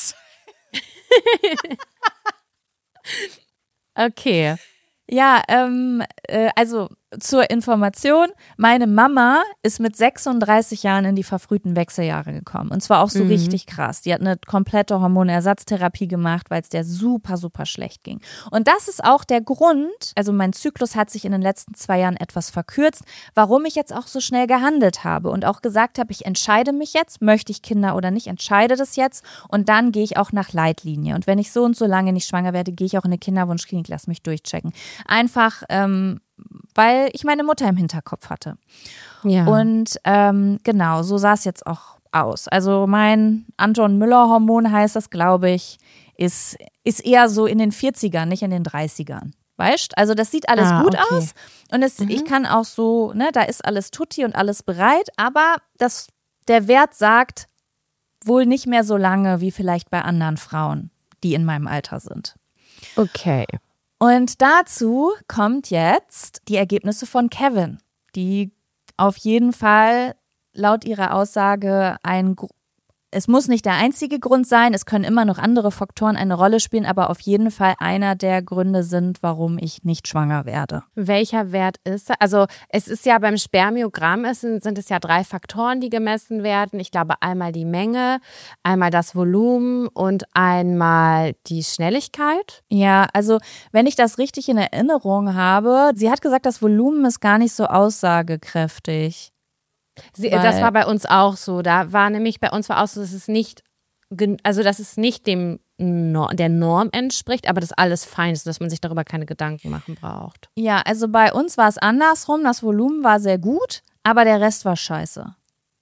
Okay. Ja, ähm, äh, also zur Information, meine Mama ist mit sechsunddreißig Jahren in die verfrühten Wechseljahre gekommen. Und zwar auch so Mhm. richtig krass. Die hat eine komplette Hormonersatztherapie gemacht, weil es der super, super schlecht ging. Und das ist auch der Grund, also mein Zyklus hat sich in den letzten zwei Jahren etwas verkürzt, warum ich jetzt auch so schnell gehandelt habe und auch gesagt habe, ich entscheide mich jetzt, möchte ich Kinder oder nicht, entscheide das jetzt und dann gehe ich auch nach Leitlinie. Und wenn ich so und so lange nicht schwanger werde, gehe ich auch in eine Kinderwunschklinik, lass mich durchchecken. Einfach, ähm, weil ich meine Mutter im Hinterkopf hatte. Ja. Und ähm, genau, so sah es jetzt auch aus. Also mein Anton-Müller-Hormon heißt das, glaube ich, ist, ist eher so in den vierzigern, nicht in den dreißigern. Weißt? Also das sieht alles Ah, gut okay. aus und es, Mhm. ich kann auch so, ne, da ist alles tutti und alles bereit, aber das, der Wert sagt wohl nicht mehr so lange wie vielleicht bei anderen Frauen, die in meinem Alter sind. Okay. Und dazu kommt jetzt die Ergebnisse von Kevin, die auf jeden Fall laut ihrer Aussage ein, Gr- es muss nicht der einzige Grund sein, es können immer noch andere Faktoren eine Rolle spielen, aber auf jeden Fall einer der Gründe sind, warum ich nicht schwanger werde. Welcher Wert ist das? Also es ist ja beim Spermiogramm, es sind, sind es ja drei Faktoren, die gemessen werden. Ich glaube einmal die Menge, einmal das Volumen und einmal die Schnelligkeit. Ja, also wenn ich das richtig in Erinnerung habe, sie hat gesagt, das Volumen ist gar nicht so aussagekräftig. Sie, Weil- das war bei uns auch so. Da war nämlich bei uns war auch so, dass es nicht, gen- also dass es nicht dem Nor- der Norm entspricht, aber das alles fein ist, dass man sich darüber keine Gedanken machen braucht. Ja, also bei uns war es andersrum, das Volumen war sehr gut, aber der Rest war scheiße.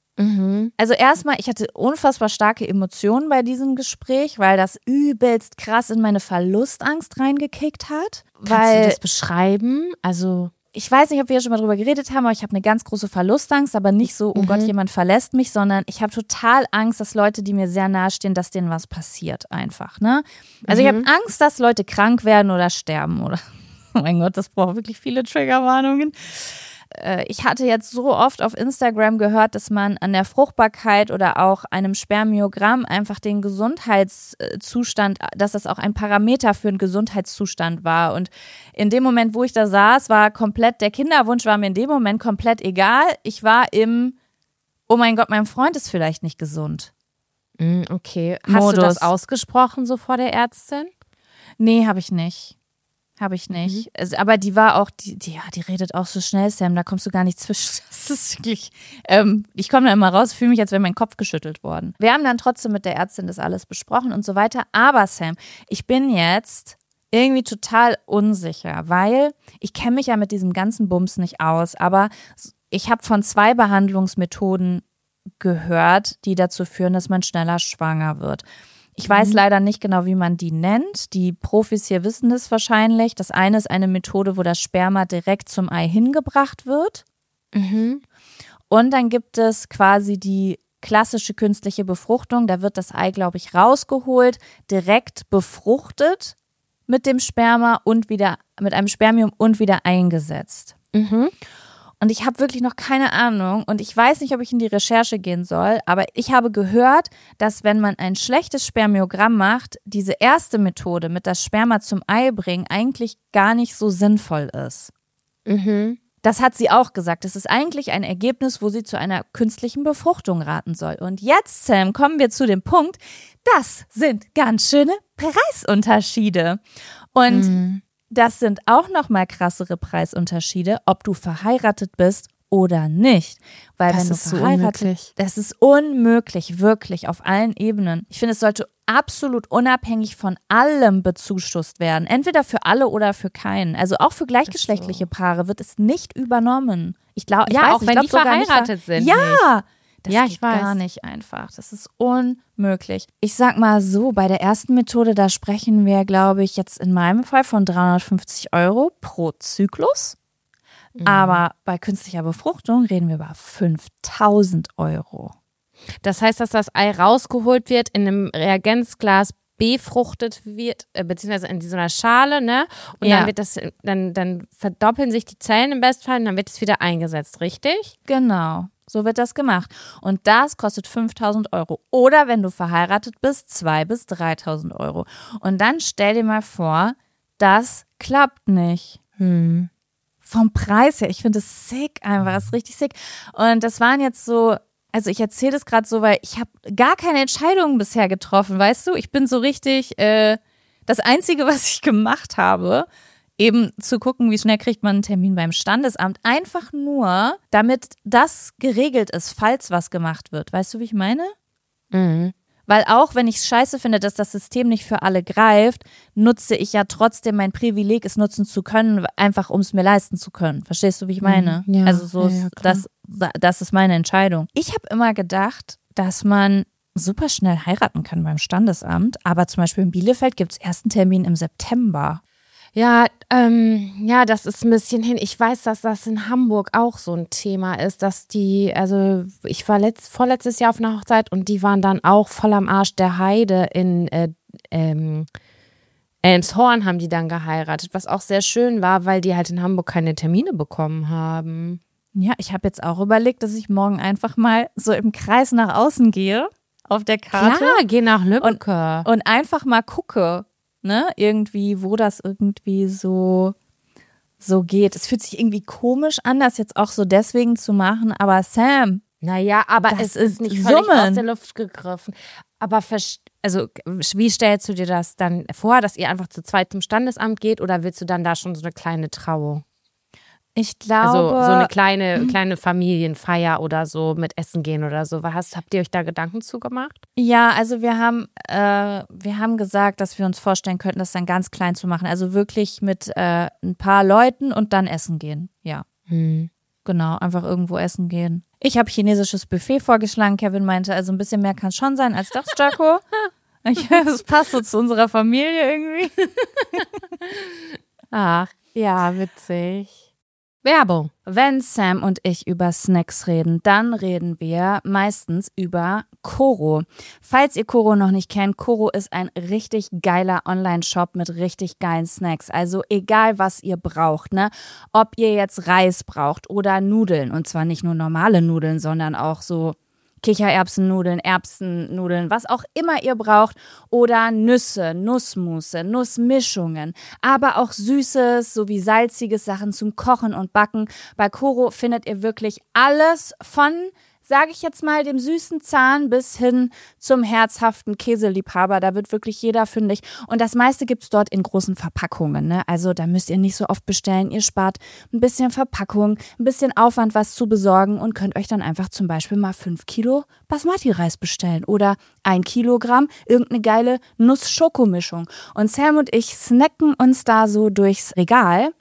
Mhm. Also erstmal, ich hatte unfassbar starke Emotionen bei diesem Gespräch, weil das übelst krass in meine Verlustangst reingekickt hat. Kannst du Weil das beschreiben? Also ich weiß nicht, ob wir ja schon mal drüber geredet haben, aber ich habe eine ganz große Verlustangst, aber nicht so, oh Mhm. Gott, jemand verlässt mich, sondern ich habe total Angst, dass Leute, die mir sehr nahe stehen, dass denen was passiert einfach, ne? Also ich Mhm. habe Angst, dass Leute krank werden oder sterben oder, oh mein Gott, das braucht wirklich viele Triggerwarnungen. Äh, Ich hatte jetzt so oft auf Instagram gehört, dass man an der Fruchtbarkeit oder auch einem Spermiogramm einfach den Gesundheitszustand, dass das auch ein Parameter für den Gesundheitszustand war. Und in dem Moment, wo ich da saß, war komplett, der Kinderwunsch war mir in dem Moment komplett egal. Ich war im, oh mein Gott, mein Freund ist vielleicht nicht gesund. Mm, okay. Hast du Modus. das ausgesprochen so vor der Ärztin? Nee, habe ich nicht. Habe ich nicht. Also, aber die war auch, die, die, ja, die redet auch so schnell, Sam, da kommst du gar nicht zwischen. Das ist wirklich, ähm, ich komme da immer raus, fühle mich, als wäre mein Kopf geschüttelt worden. Wir haben dann trotzdem mit der Ärztin das alles besprochen und so weiter. Aber Sam, ich bin jetzt irgendwie total unsicher, weil ich kenne mich ja mit diesem ganzen Bums nicht aus, aber ich habe von zwei Behandlungsmethoden gehört, die dazu führen, dass man schneller schwanger wird. Ich weiß mhm. leider nicht genau, wie man die nennt. Die Profis hier wissen das wahrscheinlich. Das eine ist eine Methode, wo das Sperma direkt zum Ei hingebracht wird. Mhm. Und dann gibt es quasi die klassische künstliche Befruchtung. Da wird das Ei, glaube ich, rausgeholt, direkt befruchtet mit dem Sperma und wieder mit einem Spermium und wieder eingesetzt. Mhm. Und ich habe wirklich noch keine Ahnung und ich weiß nicht, ob ich in die Recherche gehen soll, aber ich habe gehört, dass wenn man ein schlechtes Spermiogramm macht, diese erste Methode mit das Sperma zum Ei bringen eigentlich gar nicht so sinnvoll ist. Mhm. Das hat sie auch gesagt. Das ist eigentlich ein Ergebnis, wo sie zu einer künstlichen Befruchtung raten soll. Und jetzt, Sam, kommen wir zu dem Punkt, das sind ganz schöne Preisunterschiede. Und Mhm. das sind auch nochmal krassere Preisunterschiede, ob du verheiratet bist oder nicht. Weil Das wenn du ist so verheiratet unmöglich. das ist unmöglich, wirklich, auf allen Ebenen. Ich finde, es sollte absolut unabhängig von allem bezuschusst werden. Entweder für alle oder für keinen. Also auch für gleichgeschlechtliche so. Paare wird es nicht übernommen. Ich glaube, ich Ja, weiß auch nicht, wenn ich glaub die sogar verheiratet nicht, sind. Ja, das Ja, geht ich weiß. gar nicht einfach. Das ist unmöglich. Ich sag mal so, bei der ersten Methode, da sprechen wir, glaube ich, jetzt in meinem Fall von dreihundertfünfzig Euro pro Zyklus. Mhm. Aber bei künstlicher Befruchtung reden wir über fünftausend Euro. Das heißt, dass das Ei rausgeholt wird, in einem Reagenzglas befruchtet wird, äh, beziehungsweise in so einer Schale, ne? Und Ja. dann wird das, dann, dann verdoppeln sich die Zellen im Bestfall und dann wird es wieder eingesetzt, richtig? Genau, so wird das gemacht. Und das kostet fünftausend Euro. Oder wenn du verheiratet bist, zweitausend bis dreitausend Euro. Und dann stell dir mal vor, das klappt nicht. Hm. Vom Preis her, ich finde es sick einfach, das ist richtig sick. Und das waren jetzt so, also ich erzähle das gerade so, weil ich habe gar keine Entscheidungen bisher getroffen, weißt du? Ich bin so richtig, äh, das Einzige, was ich gemacht habe, eben zu gucken, wie schnell kriegt man einen Termin beim Standesamt, einfach nur, damit das geregelt ist, falls was gemacht wird. Weißt du, wie ich meine? Mhm. Weil auch wenn ich es scheiße finde, dass das System nicht für alle greift, nutze ich ja trotzdem mein Privileg, es nutzen zu können, einfach um es mir leisten zu können. Verstehst du, wie ich meine? Ja, also so, ja, ja, ist, klar. das, das ist meine Entscheidung. Ich habe immer gedacht, dass man super schnell heiraten kann beim Standesamt, aber zum Beispiel in Bielefeld gibt es ersten Termin im September. Ja, ähm, ja, das ist ein bisschen hin. Ich weiß, dass das in Hamburg auch so ein Thema ist, dass die, also ich war letzt, vorletztes Jahr auf einer Hochzeit und die waren dann auch voll am Arsch der Heide in äh, ähm, Elmshorn haben die dann geheiratet, was auch sehr schön war, weil die halt in Hamburg keine Termine bekommen haben. Ja, ich habe jetzt auch überlegt, dass ich morgen einfach mal so im Kreis nach außen gehe, auf der Karte. Klar, geh nach Lübbecke. Und einfach mal gucke, ne, irgendwie, wo das irgendwie so, so geht. Es fühlt sich irgendwie komisch an, das jetzt auch so deswegen zu machen, aber Sam, Naja, aber Das es ist ist nicht völlig Summen. aus der Luft gegriffen. Aber vers- also, wie stellst du dir das dann vor, dass ihr einfach zu zweit zum Standesamt geht oder willst du dann da schon so eine kleine Trauung? ich glaube, Also so eine kleine, kleine Familienfeier oder so mit Essen gehen oder so. Was, habt ihr euch da Gedanken zu gemacht? ja, also wir haben, äh, wir haben gesagt, dass wir uns vorstellen könnten, das dann ganz klein zu machen. Also wirklich mit äh, ein paar Leuten und dann essen gehen. Ja, Hm. genau, einfach irgendwo essen gehen. Ich habe chinesisches Buffet vorgeschlagen. Kevin meinte, also ein bisschen mehr kann es schon sein als das, Jaco. Ich, das passt so zu unserer Familie irgendwie. Ach, ja, witzig. Werbung. Wenn Sam und ich über Snacks reden, dann reden wir meistens über Koro. Falls ihr Koro noch nicht kennt, Koro ist ein richtig geiler Online-Shop mit richtig geilen Snacks. Also egal, was ihr braucht, ne? Ob ihr jetzt Reis braucht oder Nudeln, und zwar nicht nur normale Nudeln, sondern auch so Kichererbsennudeln, Erbsennudeln, was auch immer ihr braucht, oder Nüsse, Nussmusse, Nussmischungen, aber auch Süßes sowie salziges Sachen zum Kochen und Backen. Bei Koro findet ihr wirklich alles von, sage ich jetzt mal, dem süßen Zahn bis hin zum herzhaften Käseliebhaber. Da wird wirklich jeder fündig. Und das meiste gibt es dort in großen Verpackungen, ne? Also da müsst ihr nicht so oft bestellen. Ihr spart ein bisschen Verpackung, ein bisschen Aufwand, was zu besorgen und könnt euch dann einfach zum Beispiel mal fünf Kilo Basmati-Reis bestellen oder ein Kilogramm irgendeine geile Nuss-Schokomischung. Und Sam und ich snacken uns da so durchs Regal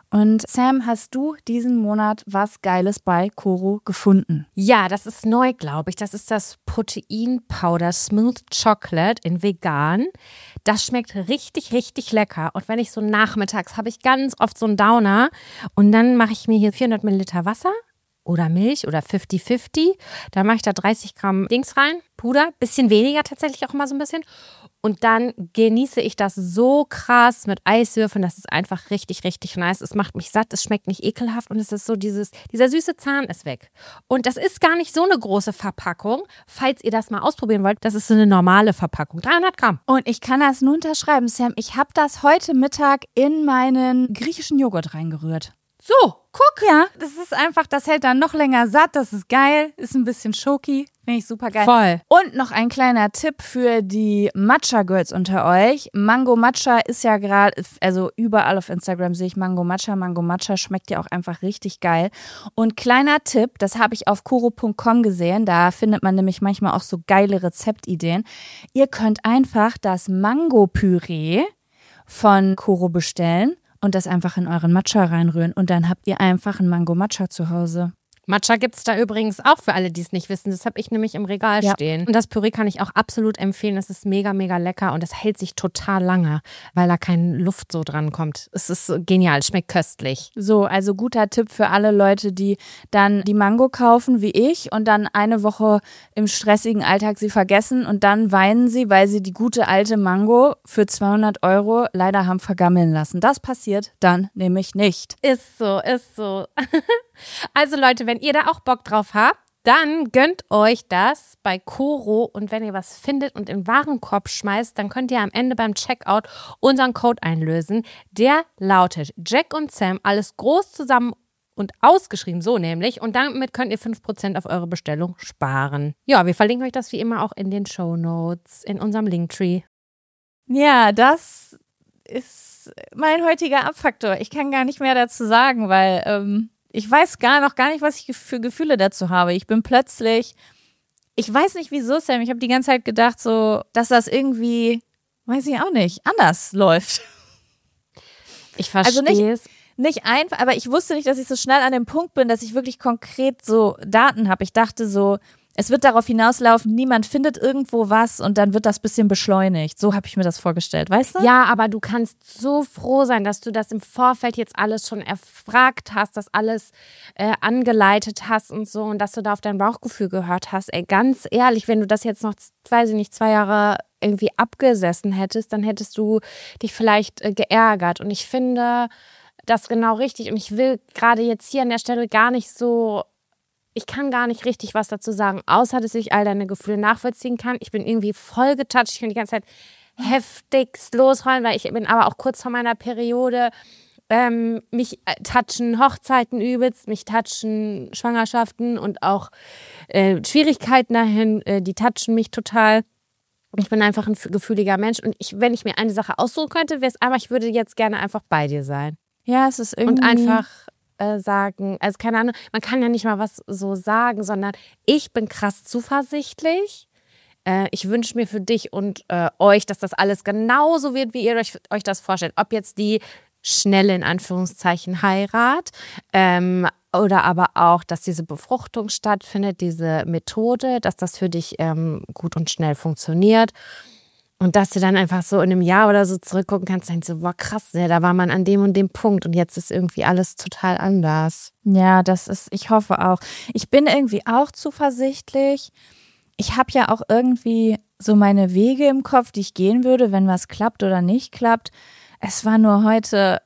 Und Sam, hast du diesen Monat was Geiles bei Koro gefunden? Ja, das ist neu, glaube ich. Das ist das Protein-Powder Smooth Chocolate in vegan. Das schmeckt richtig, richtig lecker. Und wenn ich so nachmittags, habe ich ganz oft so einen Downer. Und dann mache ich mir hier vierhundert Milliliter Wasser oder Milch oder fünfzig fünfzig. Dann mache ich da dreißig Gramm Dings rein, Puder. Bisschen weniger tatsächlich auch mal so ein bisschen. Und dann genieße ich das so krass mit Eiswürfeln. Das ist einfach richtig, richtig nice. Es macht mich satt, es schmeckt nicht ekelhaft und es ist so dieses, dieser süße Zahn ist weg. Und das ist gar nicht so eine große Verpackung. Falls ihr das mal ausprobieren wollt, das ist so eine normale Verpackung. dreihundert Gramm. Und ich kann das nur unterschreiben, Sam. Ich habe das heute Mittag in meinen griechischen Joghurt reingerührt. So, guck. Ja, das ist einfach, das hält dann noch länger satt, das ist geil, ist ein bisschen schoki, finde ich super geil. Voll. Und noch ein kleiner Tipp für die Matcha-Girls unter euch. Mango Matcha ist ja gerade, also überall auf Instagram sehe ich Mango Matcha. Mango Matcha schmeckt ja auch einfach richtig geil. Und kleiner Tipp, das habe ich auf koro punkt com gesehen, da findet man nämlich manchmal auch so geile Rezeptideen. Ihr könnt einfach das Mango-Püree von Koro bestellen und das einfach in euren Matcha reinrühren und dann habt ihr einfach einen Mango Matcha zu Hause. Matcha gibt es da übrigens auch für alle, die es nicht wissen. Das habe ich nämlich im Regal Ja. stehen. Und das Püree kann ich auch absolut empfehlen. Es ist mega, mega lecker und es hält sich total lange, weil da keine Luft so dran kommt. Es ist genial, es schmeckt köstlich. So, also guter Tipp für alle Leute, die dann die Mango kaufen, wie ich, und dann eine Woche im stressigen Alltag sie vergessen und dann weinen sie, weil sie die gute alte Mango für zweihundert Euro leider haben vergammeln lassen. Das passiert dann nämlich nicht. Ist so, ist so. Also Leute, wenn ihr da auch Bock drauf habt, dann gönnt euch das bei Koro und wenn ihr was findet und in den Warenkorb schmeißt, dann könnt ihr am Ende beim Checkout unseren Code einlösen. Der lautet Jack und Sam, alles groß zusammen und ausgeschrieben, so nämlich. Und damit könnt ihr fünf Prozent auf eure Bestellung sparen. Ja, wir verlinken euch das wie immer auch in den Shownotes, in unserem Linktree. Ja, das ist mein heutiger Abfaktor. Ich kann gar nicht mehr dazu sagen, weil ähm, ich weiß gar noch gar nicht, was ich für Gefühle dazu habe. Ich bin plötzlich, ich weiß nicht wieso, Sam, ich habe die ganze Zeit gedacht, so, dass das irgendwie, weiß ich auch nicht, anders läuft. Ich verstehe Also nicht, es. nicht einfach, aber ich wusste nicht, dass ich so schnell an dem Punkt bin, dass ich wirklich konkret so Daten habe. Ich dachte so, es wird darauf hinauslaufen, niemand findet irgendwo was und dann wird das bisschen beschleunigt. So habe ich mir das vorgestellt, weißt du? Ja, aber du kannst so froh sein, dass du das im Vorfeld jetzt alles schon erfragt hast, das alles äh, angeleitet hast und so und dass du da auf dein Bauchgefühl gehört hast. Ey, ganz ehrlich, wenn du das jetzt noch, weiß ich nicht, zwei Jahre irgendwie abgesessen hättest, dann hättest du dich vielleicht äh, geärgert. Und ich finde das genau richtig. Und ich will gerade jetzt hier an der Stelle gar nicht so... Ich kann gar nicht richtig was dazu sagen, außer dass ich all deine Gefühle nachvollziehen kann. Ich bin irgendwie voll getoucht. Ich kann die ganze Zeit heftigst losrollen, weil ich bin aber auch kurz vor meiner Periode. Ähm, mich touchen Hochzeiten übelst, mich touchen Schwangerschaften und auch äh, Schwierigkeiten dahin, äh, die touchen mich total. Ich bin einfach ein gefühliger Mensch und ich, wenn ich mir eine Sache aussuchen könnte, wäre es einfach, ich würde jetzt gerne einfach bei dir sein. Ja, es ist irgendwie... Und einfach... sagen, also keine Ahnung, man kann ja nicht mal was so sagen, sondern ich bin krass zuversichtlich. Äh, ich wünsche mir für dich und äh, euch, dass das alles genauso wird, wie ihr euch, euch das vorstellt. Ob jetzt die schnelle, in Anführungszeichen, Heirat ähm, oder aber auch, dass diese Befruchtung stattfindet, diese Methode, dass das für dich ähm, gut und schnell funktioniert. Und dass du dann einfach so in einem Jahr oder so zurückgucken kannst und denkst so, boah krass, ja, da war man an dem und dem Punkt und jetzt ist irgendwie alles total anders. Ja, das ist, ich hoffe auch. Ich bin irgendwie auch zuversichtlich. Ich habe ja auch irgendwie so meine Wege im Kopf, die ich gehen würde, wenn was klappt oder nicht klappt. Es war nur heute,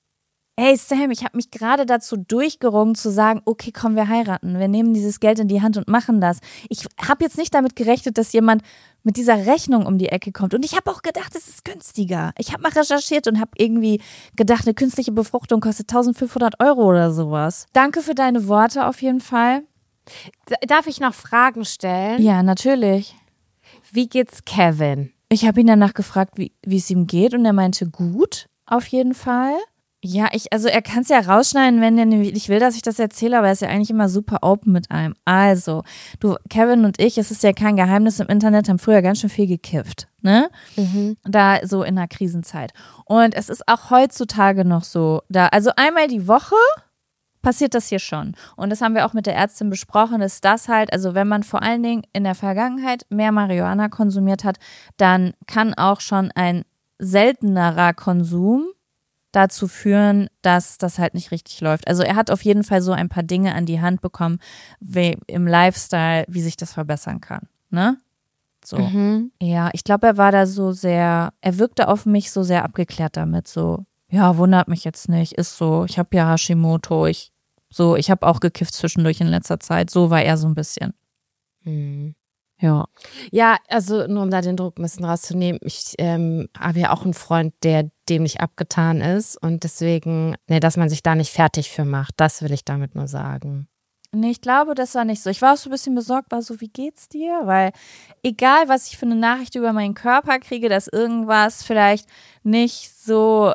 hey Sam, ich habe mich gerade dazu durchgerungen zu sagen, okay, komm, wir heiraten. Wir nehmen dieses Geld in die Hand und machen das. Ich habe jetzt nicht damit gerechnet, dass jemand mit dieser Rechnung um die Ecke kommt. Und ich habe auch gedacht, es ist günstiger. Ich habe mal recherchiert und habe irgendwie gedacht, eine künstliche Befruchtung kostet eintausendfünfhundert Euro oder sowas. Danke für deine Worte auf jeden Fall. Darf ich noch Fragen stellen? Ja, natürlich. Wie geht's Kevin? Ich habe ihn danach gefragt, wie wie es ihm geht und er meinte, gut, auf jeden Fall. Ja, ich, also er kann es ja rausschneiden, wenn er nicht will, dass ich das erzähle, aber er ist ja eigentlich immer super open mit einem. Also, du, Kevin und ich, es ist ja kein Geheimnis im Internet, haben früher ganz schön viel gekifft. ne? Mhm. Da so in einer Krisenzeit. Und es ist auch heutzutage noch so, da, also einmal die Woche passiert das hier schon. Und das haben wir auch mit der Ärztin besprochen, ist das halt, also wenn man vor allen Dingen in der Vergangenheit mehr Marihuana konsumiert hat, dann kann auch schon ein seltenerer Konsum dazu führen, dass das halt nicht richtig läuft. Also er hat auf jeden Fall so ein paar Dinge an die Hand bekommen, wie im Lifestyle, wie sich das verbessern kann, ne? So. Mhm. Ja, ich glaube, er war da so sehr, er wirkte auf mich so sehr abgeklärt damit, so, ja, wundert mich jetzt nicht, ist so, ich habe ja Hashimoto, ich, so, ich habe auch gekifft zwischendurch in letzter Zeit, so war er so ein bisschen. Mhm. Ja. Ja, also nur um da den Druck ein bisschen rauszunehmen, ich ähm, habe ja auch einen Freund, der dem nicht abgetan ist und deswegen, ne, dass man sich da nicht fertig für macht, das will ich damit nur sagen. Nee, ich glaube, das war nicht so. Ich war auch so ein bisschen besorgt, war so, wie geht's dir? Weil egal, was ich für eine Nachricht über meinen Körper kriege, dass irgendwas vielleicht nicht so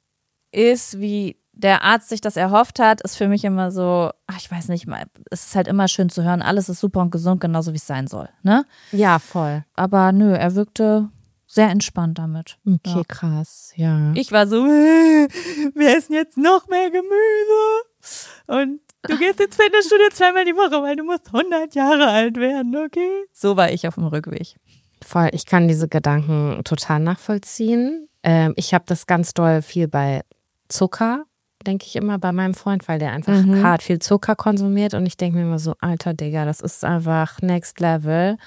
ist, wie der Arzt sich das erhofft hat, ist für mich immer so, ach, ich weiß nicht, es ist halt immer schön zu hören, alles ist super und gesund, genauso wie es sein soll, ne? Ja, voll. Aber nö, er wirkte sehr entspannt damit. Okay, Ja. krass, ja. Ich war so, äh, wir essen jetzt noch mehr Gemüse und du gehst ins Fitnessstudio zweimal die Woche, weil du musst hundert Jahre alt werden, okay? So war ich auf dem Rückweg. Voll, ich kann diese Gedanken total nachvollziehen. Ähm, ich habe das ganz doll viel bei Zucker, denke ich immer bei meinem Freund, weil der einfach Mhm. hart viel Zucker konsumiert und ich denke mir immer so, alter Digga, das ist einfach next level.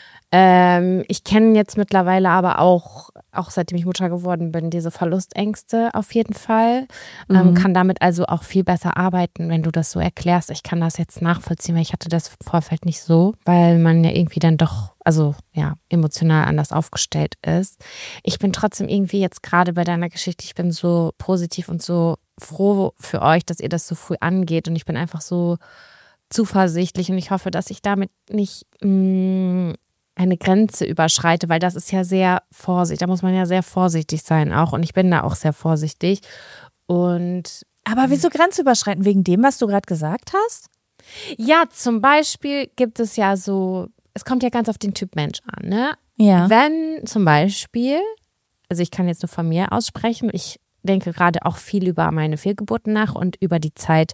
Ähm, ich kenne jetzt mittlerweile aber auch, auch seitdem ich Mutter geworden bin, diese Verlustängste auf jeden Fall. Ähm, Mhm. kann damit also auch viel besser arbeiten, wenn du das so erklärst. Ich kann das jetzt nachvollziehen, weil ich hatte das im Vorfeld nicht so, weil man ja irgendwie dann doch, also ja, emotional anders aufgestellt ist. Ich bin trotzdem irgendwie jetzt gerade bei deiner Geschichte, ich bin so positiv und so froh für euch, dass ihr das so früh angeht und ich bin einfach so zuversichtlich und ich hoffe, dass ich damit nicht mh, eine Grenze überschreite, weil das ist ja sehr vorsichtig, da muss man ja sehr vorsichtig sein auch und ich bin da auch sehr vorsichtig und Aber wieso grenzüberschreitend? Wegen dem, was du gerade gesagt hast? ja, zum Beispiel gibt es ja so, es kommt ja ganz auf den Typ Mensch an, ne? Ja. Wenn zum Beispiel, also ich kann jetzt nur von mir aussprechen, ich denke gerade auch viel über meine Fehlgeburten nach und über die Zeit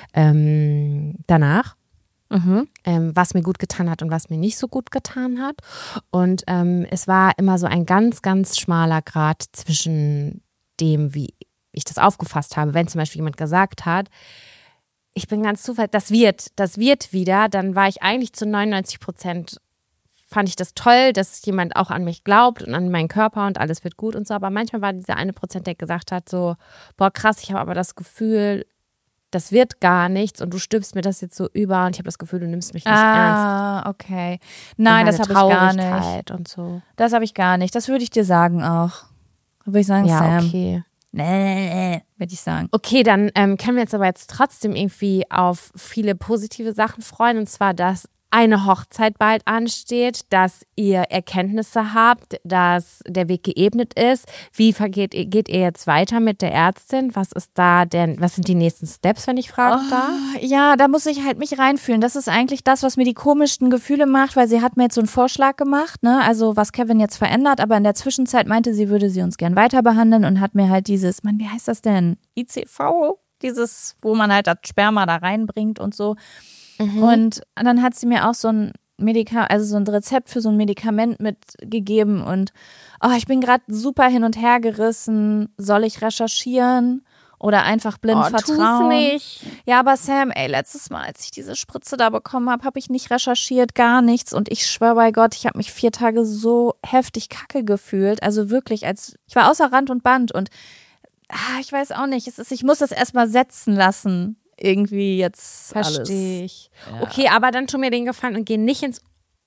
ähm, danach. Mhm. Ähm, was mir gut getan hat und was mir nicht so gut getan hat. Und ähm, es war immer so ein ganz, ganz schmaler Grat zwischen dem, wie ich das aufgefasst habe. Wenn zum Beispiel jemand gesagt hat, ich bin ganz zuversichtlich, das wird, das wird wieder, dann war ich eigentlich zu neunundneunzig Prozent, fand ich das toll, dass jemand auch an mich glaubt und an meinen Körper und alles wird gut und so. Aber manchmal war dieser eine Prozent, der gesagt hat so, boah krass, ich habe aber das Gefühl, das wird gar nichts und du stülpst mir das jetzt so über und ich habe das Gefühl, du nimmst mich nicht ernst. Ah, okay. Nein, das habe ich gar nicht. Und so. Das habe ich gar nicht. Das würde ich dir sagen auch. Da würde ich sagen, Ja, Sam. okay. Nee, nee, nee, würde ich sagen. Okay, dann ähm, können wir jetzt aber jetzt trotzdem irgendwie auf viele positive Sachen freuen. Und zwar, dass eine Hochzeit bald ansteht, dass ihr Erkenntnisse habt, dass der Weg geebnet ist. Wie vergeht, geht ihr jetzt weiter mit der Ärztin? Was ist da denn, was sind die nächsten Steps, wenn ich fragen darf? Oh, ja, da muss ich halt mich reinfühlen. Das ist eigentlich das, was mir die komischsten Gefühle macht, weil sie hat mir jetzt so einen Vorschlag gemacht, ne? Also was Kevin jetzt verändert, aber in der Zwischenzeit meinte sie, würde sie uns gern weiter behandeln und hat mir halt dieses, Mann, wie heißt das denn? I C V? Dieses, wo man halt das Sperma da reinbringt und so. Mhm. Und dann hat sie mir auch so ein Medikament, also so ein Rezept für so ein Medikament mitgegeben und oh, ich bin gerade super hin und her gerissen. Soll ich recherchieren oder einfach blind oh, vertrauen? Tu's nicht. Ja, aber Sam, ey, letztes Mal, als ich diese Spritze da bekommen habe, habe ich nicht recherchiert, gar nichts und ich schwöre bei Gott, ich habe mich vier Tage so heftig kacke gefühlt, also wirklich, als ich war außer Rand und Band und ah, ich weiß auch nicht, es ist, ich muss das erstmal setzen lassen. Irgendwie jetzt Verstehe ich. Ja. Okay, aber dann tu mir den Gefallen und geh nicht ins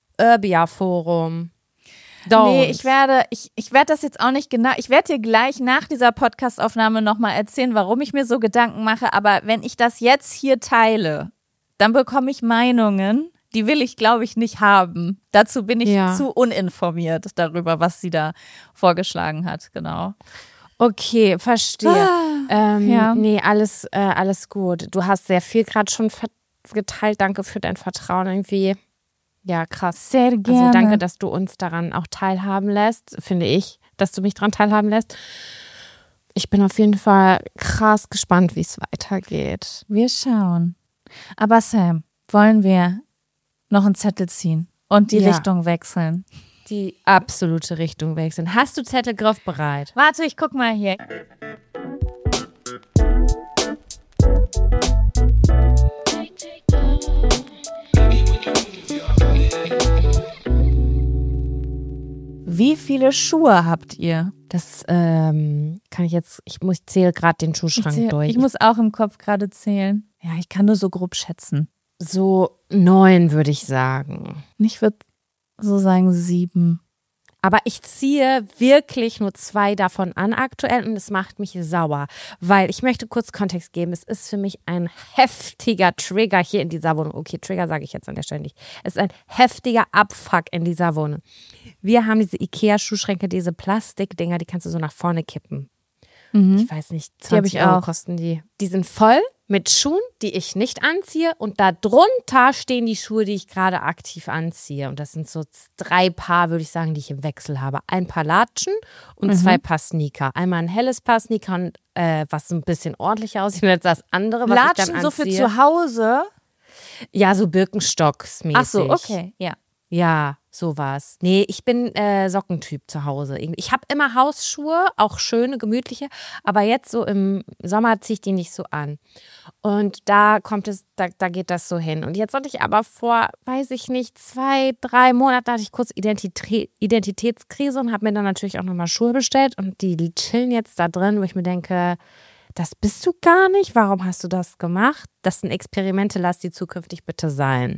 Urbia-Forum. Don't. Nee, ich werde, ich, ich werde das jetzt auch nicht genau, ich werde dir gleich nach dieser Podcast-Aufnahme nochmal erzählen, warum ich mir so Gedanken mache, aber wenn ich das jetzt hier teile, dann bekomme ich Meinungen, die will ich, glaube ich, nicht haben. Dazu bin ich ja. zu uninformiert darüber, was sie da vorgeschlagen hat, genau. Okay, verstehe. Ah, ähm, ja. Nee, alles, äh, alles gut. Du hast sehr viel gerade schon geteilt. Danke für dein Vertrauen irgendwie. Ja, krass. Sehr gerne. Also danke, dass du uns daran auch teilhaben lässt, finde ich, dass du mich daran teilhaben lässt. Ich bin auf jeden Fall krass gespannt, wie es weitergeht. Wir schauen. Aber Sam, wollen wir noch einen Zettel ziehen und die Ja. Richtung wechseln? Die absolute Richtung wechseln. Hast du Zettel griffbereit? Warte, ich guck mal hier. Wie viele Schuhe habt ihr? Das ähm, kann ich jetzt, ich muss ich zähle gerade den Schuhschrank ich, zähl, durch. ich muss auch im Kopf gerade zählen. Ja, ich kann nur so grob schätzen. So neun, würde ich sagen. Ich würde so sagen sieben. Aber ich ziehe wirklich nur zwei davon an aktuell und es macht mich sauer, weil ich möchte kurz Kontext geben. Es ist für mich ein heftiger Trigger hier in dieser Wohnung. Okay, Trigger sage ich jetzt an der Stelle nicht. Es ist ein heftiger Abfuck in dieser Wohnung. Wir haben diese Ikea-Schuhschränke, diese Plastikdinger, die kannst du so nach vorne kippen. Mhm. Ich weiß nicht, Die habe ich zwanzig Euro auch. kosten die. Die sind voll mit Schuhen, die ich nicht anziehe und darunter stehen die Schuhe, die ich gerade aktiv anziehe. Und das sind so drei Paar, würde ich sagen, die ich im Wechsel habe. Ein Paar Latschen und Mhm. zwei Paar Sneaker. Einmal ein helles Paar Sneaker, und, äh, was ein bisschen ordentlicher aussieht als das andere, was ich Latschen dann so für anziehe. zu Hause? Ja, so Birkenstocks-mäßig. Ach so, okay, ja. Ja, sowas. Nee, ich bin äh, Sockentyp zu Hause. Ich habe immer Hausschuhe, auch schöne, gemütliche, aber jetzt so im Sommer ziehe ich die nicht so an. Und da kommt es, da, da geht das so hin. Und jetzt sollte ich aber vor, weiß ich nicht, zwei, drei Monaten hatte ich kurz Identitä- Identitätskrise und habe mir dann natürlich auch nochmal Schuhe bestellt und die, die chillen jetzt da drin, wo ich mir denke, das bist du gar nicht, warum hast du das gemacht? Das sind Experimente, lass die zukünftig bitte sein.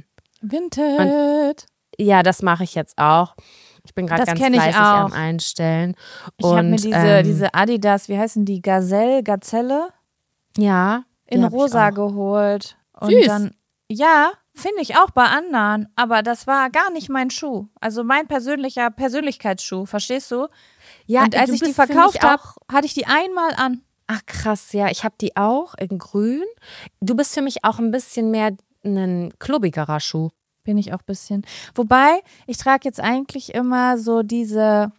Vinted. Ja, das mache ich jetzt auch. Ich bin gerade Das ganz kenn ich fleißig auch. am Einstellen. Ich habe mir Und, diese, ähm, diese Adidas, wie heißen die, Gazelle, Gazelle ja, in die hab ich rosa auch. geholt. Und Süß. dann, ja, finde ich auch bei anderen, aber das war gar nicht mein Schuh. Also mein persönlicher Persönlichkeitsschuh, verstehst du? Ja, Und als du ich die bist für mich verkauft habe, auch- hatte ich die einmal an. Ach krass, ja, ich habe die auch in grün. Du bist für mich auch ein bisschen mehr ein klubbigerer Schuh. Bin ich auch ein bisschen. Wobei, ich trage jetzt eigentlich immer so diese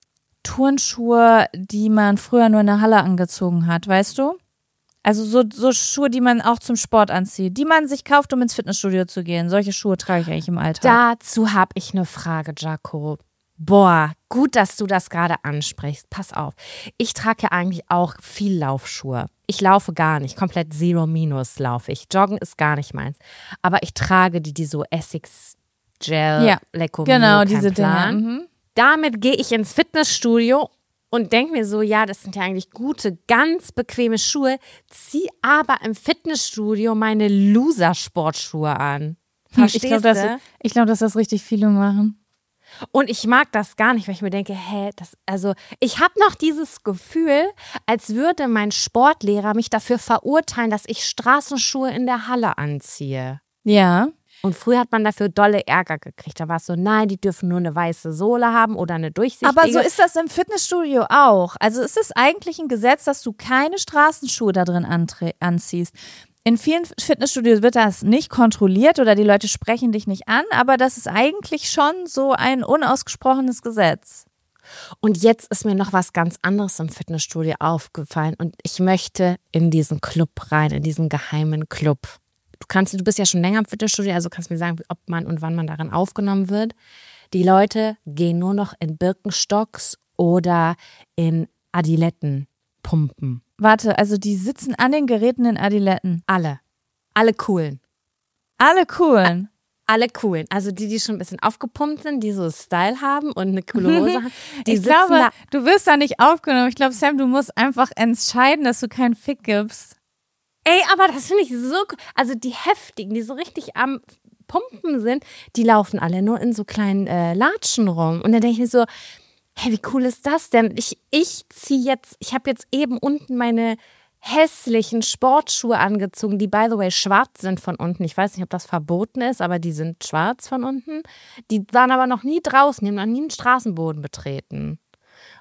Turnschuhe, die man früher nur in der Halle angezogen hat, weißt du? Also so, so Schuhe, die man auch zum Sport anzieht, die man sich kauft, um ins Fitnessstudio zu gehen. Solche Schuhe trage ich eigentlich im Alltag. Dazu habe ich eine Frage, Jaco. Boah, gut, dass du das gerade ansprichst. Pass auf. Ich trage ja eigentlich auch viel Laufschuhe. Ich laufe gar nicht. Komplett Zero Minus laufe ich. Joggen ist gar nicht meins. Aber ich trage die, die so Essex Gel, Ja, Lecco genau, Mio, kein diese Dinger. Plan. Mhm. Damit gehe ich ins Fitnessstudio und denke mir so, ja, das sind ja eigentlich gute, ganz bequeme Schuhe. Zieh aber im Fitnessstudio meine Loser-Sportschuhe an. Verstehst Ich glaube, dass, du? ich glaub, dass das richtig viele machen. Und ich mag das gar nicht, weil ich mir denke, hä, das, also ich habe noch dieses Gefühl, als würde mein Sportlehrer mich dafür verurteilen, dass ich Straßenschuhe in der Halle anziehe. Ja. Und früher hat man dafür dolle Ärger gekriegt. Da war es so, nein, die dürfen nur eine weiße Sohle haben oder eine durchsichtige. Aber so ist das im Fitnessstudio auch. Also ist es eigentlich ein Gesetz, dass du keine Straßenschuhe da drin antre- anziehst. In vielen Fitnessstudios wird das nicht kontrolliert oder die Leute sprechen dich nicht an, aber das ist eigentlich schon so ein unausgesprochenes Gesetz. Und jetzt ist mir noch was ganz anderes im Fitnessstudio aufgefallen und ich möchte in diesen Club rein, in diesen geheimen Club. Du kannst, du bist ja schon länger im Fitnessstudio, also kannst du mir sagen, ob man und wann man darin aufgenommen wird. Die Leute gehen nur noch in Birkenstocks oder in Adiletten pumpen. Warte, also die sitzen an den Geräten in Adiletten. Alle. Alle coolen. Alle coolen. Alle coolen. Also die, die schon ein bisschen aufgepumpt sind, die so Style haben und eine coole Hose haben. Die Ich sitzen glaube, da. du wirst da nicht aufgenommen. Ich glaube, Sam, du musst einfach entscheiden, dass du keinen Fick gibst. Ey, aber das finde ich so cool. Also die Heftigen, die so richtig am Pumpen sind, die laufen alle nur in so kleinen äh, Latschen rum. Und dann denke ich mir so, hey, wie cool ist das denn? Ich, ich ziehe jetzt, ich habe jetzt eben unten meine hässlichen Sportschuhe angezogen, die by the way schwarz sind von unten. Ich weiß nicht, ob das verboten ist, aber die sind schwarz von unten. Die waren aber noch nie draußen, die haben noch nie einen Straßenboden betreten.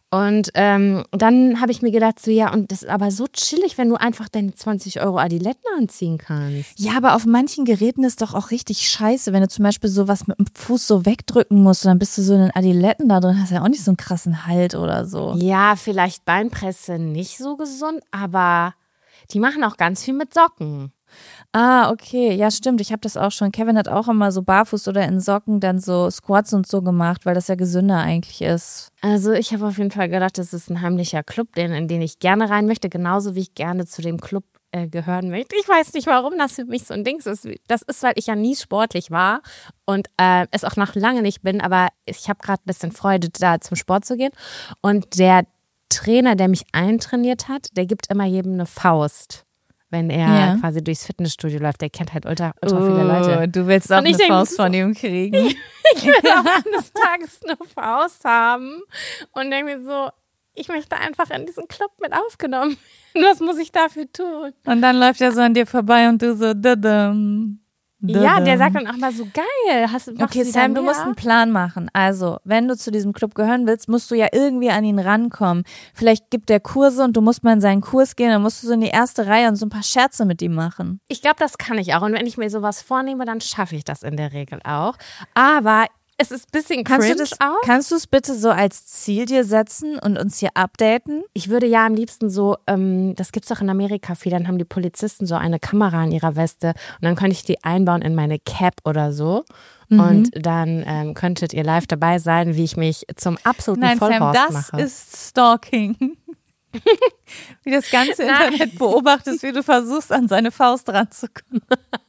Und ähm, dann habe ich mir gedacht, so ja, und das ist aber so chillig, wenn du einfach deine zwanzig Euro Adiletten anziehen kannst. Ja, aber auf manchen Geräten ist doch auch richtig scheiße, wenn du zum Beispiel sowas mit dem Fuß so wegdrücken musst und dann bist du so in den Adiletten da drin, hast ja auch nicht so einen krassen Halt oder so. Ja, vielleicht Beinpresse nicht so gesund, aber die machen auch ganz viel mit Socken. Ah, okay. Ja, stimmt. Ich habe das auch schon. Kevin hat auch immer so barfuß oder in Socken dann so Squats und so gemacht, weil das ja gesünder eigentlich ist. Also ich habe auf jeden Fall gedacht, das ist ein heimlicher Club, in, in den ich gerne rein möchte, genauso wie ich gerne zu dem Club äh, gehören möchte. Ich weiß nicht, warum das für mich so ein Ding ist. Das ist, weil ich ja nie sportlich war und äh, es auch noch lange nicht bin, aber ich habe gerade ein bisschen Freude, da zum Sport zu gehen. Und der Trainer, der mich eintrainiert hat, der gibt immer jedem eine Faust. Wenn er ja. quasi durchs Fitnessstudio läuft, der kennt halt ultra, ultra viele Leute. Oh, du willst auch eine denk, Faust von ihm kriegen. Ich, ich will auch eines Tages eine Faust haben und denke mir so, ich möchte einfach in diesen Club mit aufgenommen. Was muss ich dafür tun? Und dann läuft er so an dir vorbei und du so, dadam. Ja, der sagt dann auch mal so, geil. Hast, okay, Sam, du musst einen Plan machen. Also, wenn du zu diesem Club gehören willst, musst du ja irgendwie an ihn rankommen. Vielleicht gibt er Kurse und du musst mal in seinen Kurs gehen, dann musst du so in die erste Reihe und so ein paar Scherze mit ihm machen. Ich glaube, das kann ich auch. Und wenn ich mir sowas vornehme, dann schaffe ich das in der Regel auch. Aber es ist ein bisschen cringe kannst du das, auch. Kannst du es bitte so als Ziel dir setzen und uns hier updaten? Ich würde ja am liebsten so, ähm, das gibt's doch in Amerika viel, dann haben die Polizisten so eine Kamera in ihrer Weste und dann könnte ich die einbauen in meine Cap oder so. Mhm. Und dann ähm, könntet ihr live dabei sein, wie ich mich zum absoluten Nein, Vollhorst Sam, das mache. ist Stalking. Wie das ganze Nein. Internet beobachtest, wie du versuchst, an seine Faust ranzukommen.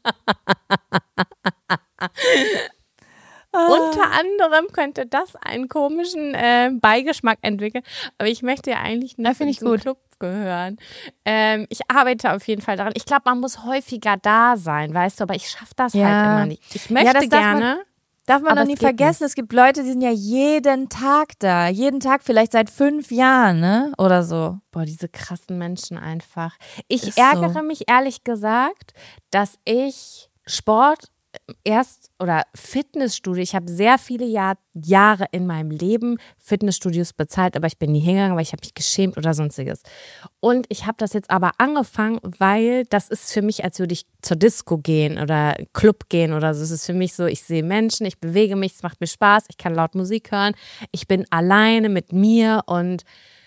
Unter anderem könnte das einen komischen äh, Beigeschmack entwickeln. Aber ich möchte ja eigentlich nicht in diesen Club gehören. Ähm, ich arbeite auf jeden Fall daran. Ich glaube, man muss häufiger da sein, weißt du, aber ich schaffe das ja. halt immer nicht. Ich möchte ja, das gerne. Darf man, darf man doch nie vergessen, nicht. Es gibt Leute, die sind ja jeden Tag da. Jeden Tag, vielleicht seit fünf Jahren, ne? Oder so. Boah, diese krassen Menschen einfach. Ich Ist ärgere so. mich ehrlich gesagt, dass ich Sport erst oder Fitnessstudio, ich habe sehr viele Jahr, Jahre in meinem Leben Fitnessstudios bezahlt, aber ich bin nie hingegangen, weil ich habe mich geschämt oder sonstiges. Und ich habe das jetzt aber angefangen, weil das ist für mich, als würde ich zur Disco gehen oder Club gehen oder so. Es ist für mich so, ich sehe Menschen, ich bewege mich, es macht mir Spaß, ich kann laut Musik hören, ich bin alleine mit mir und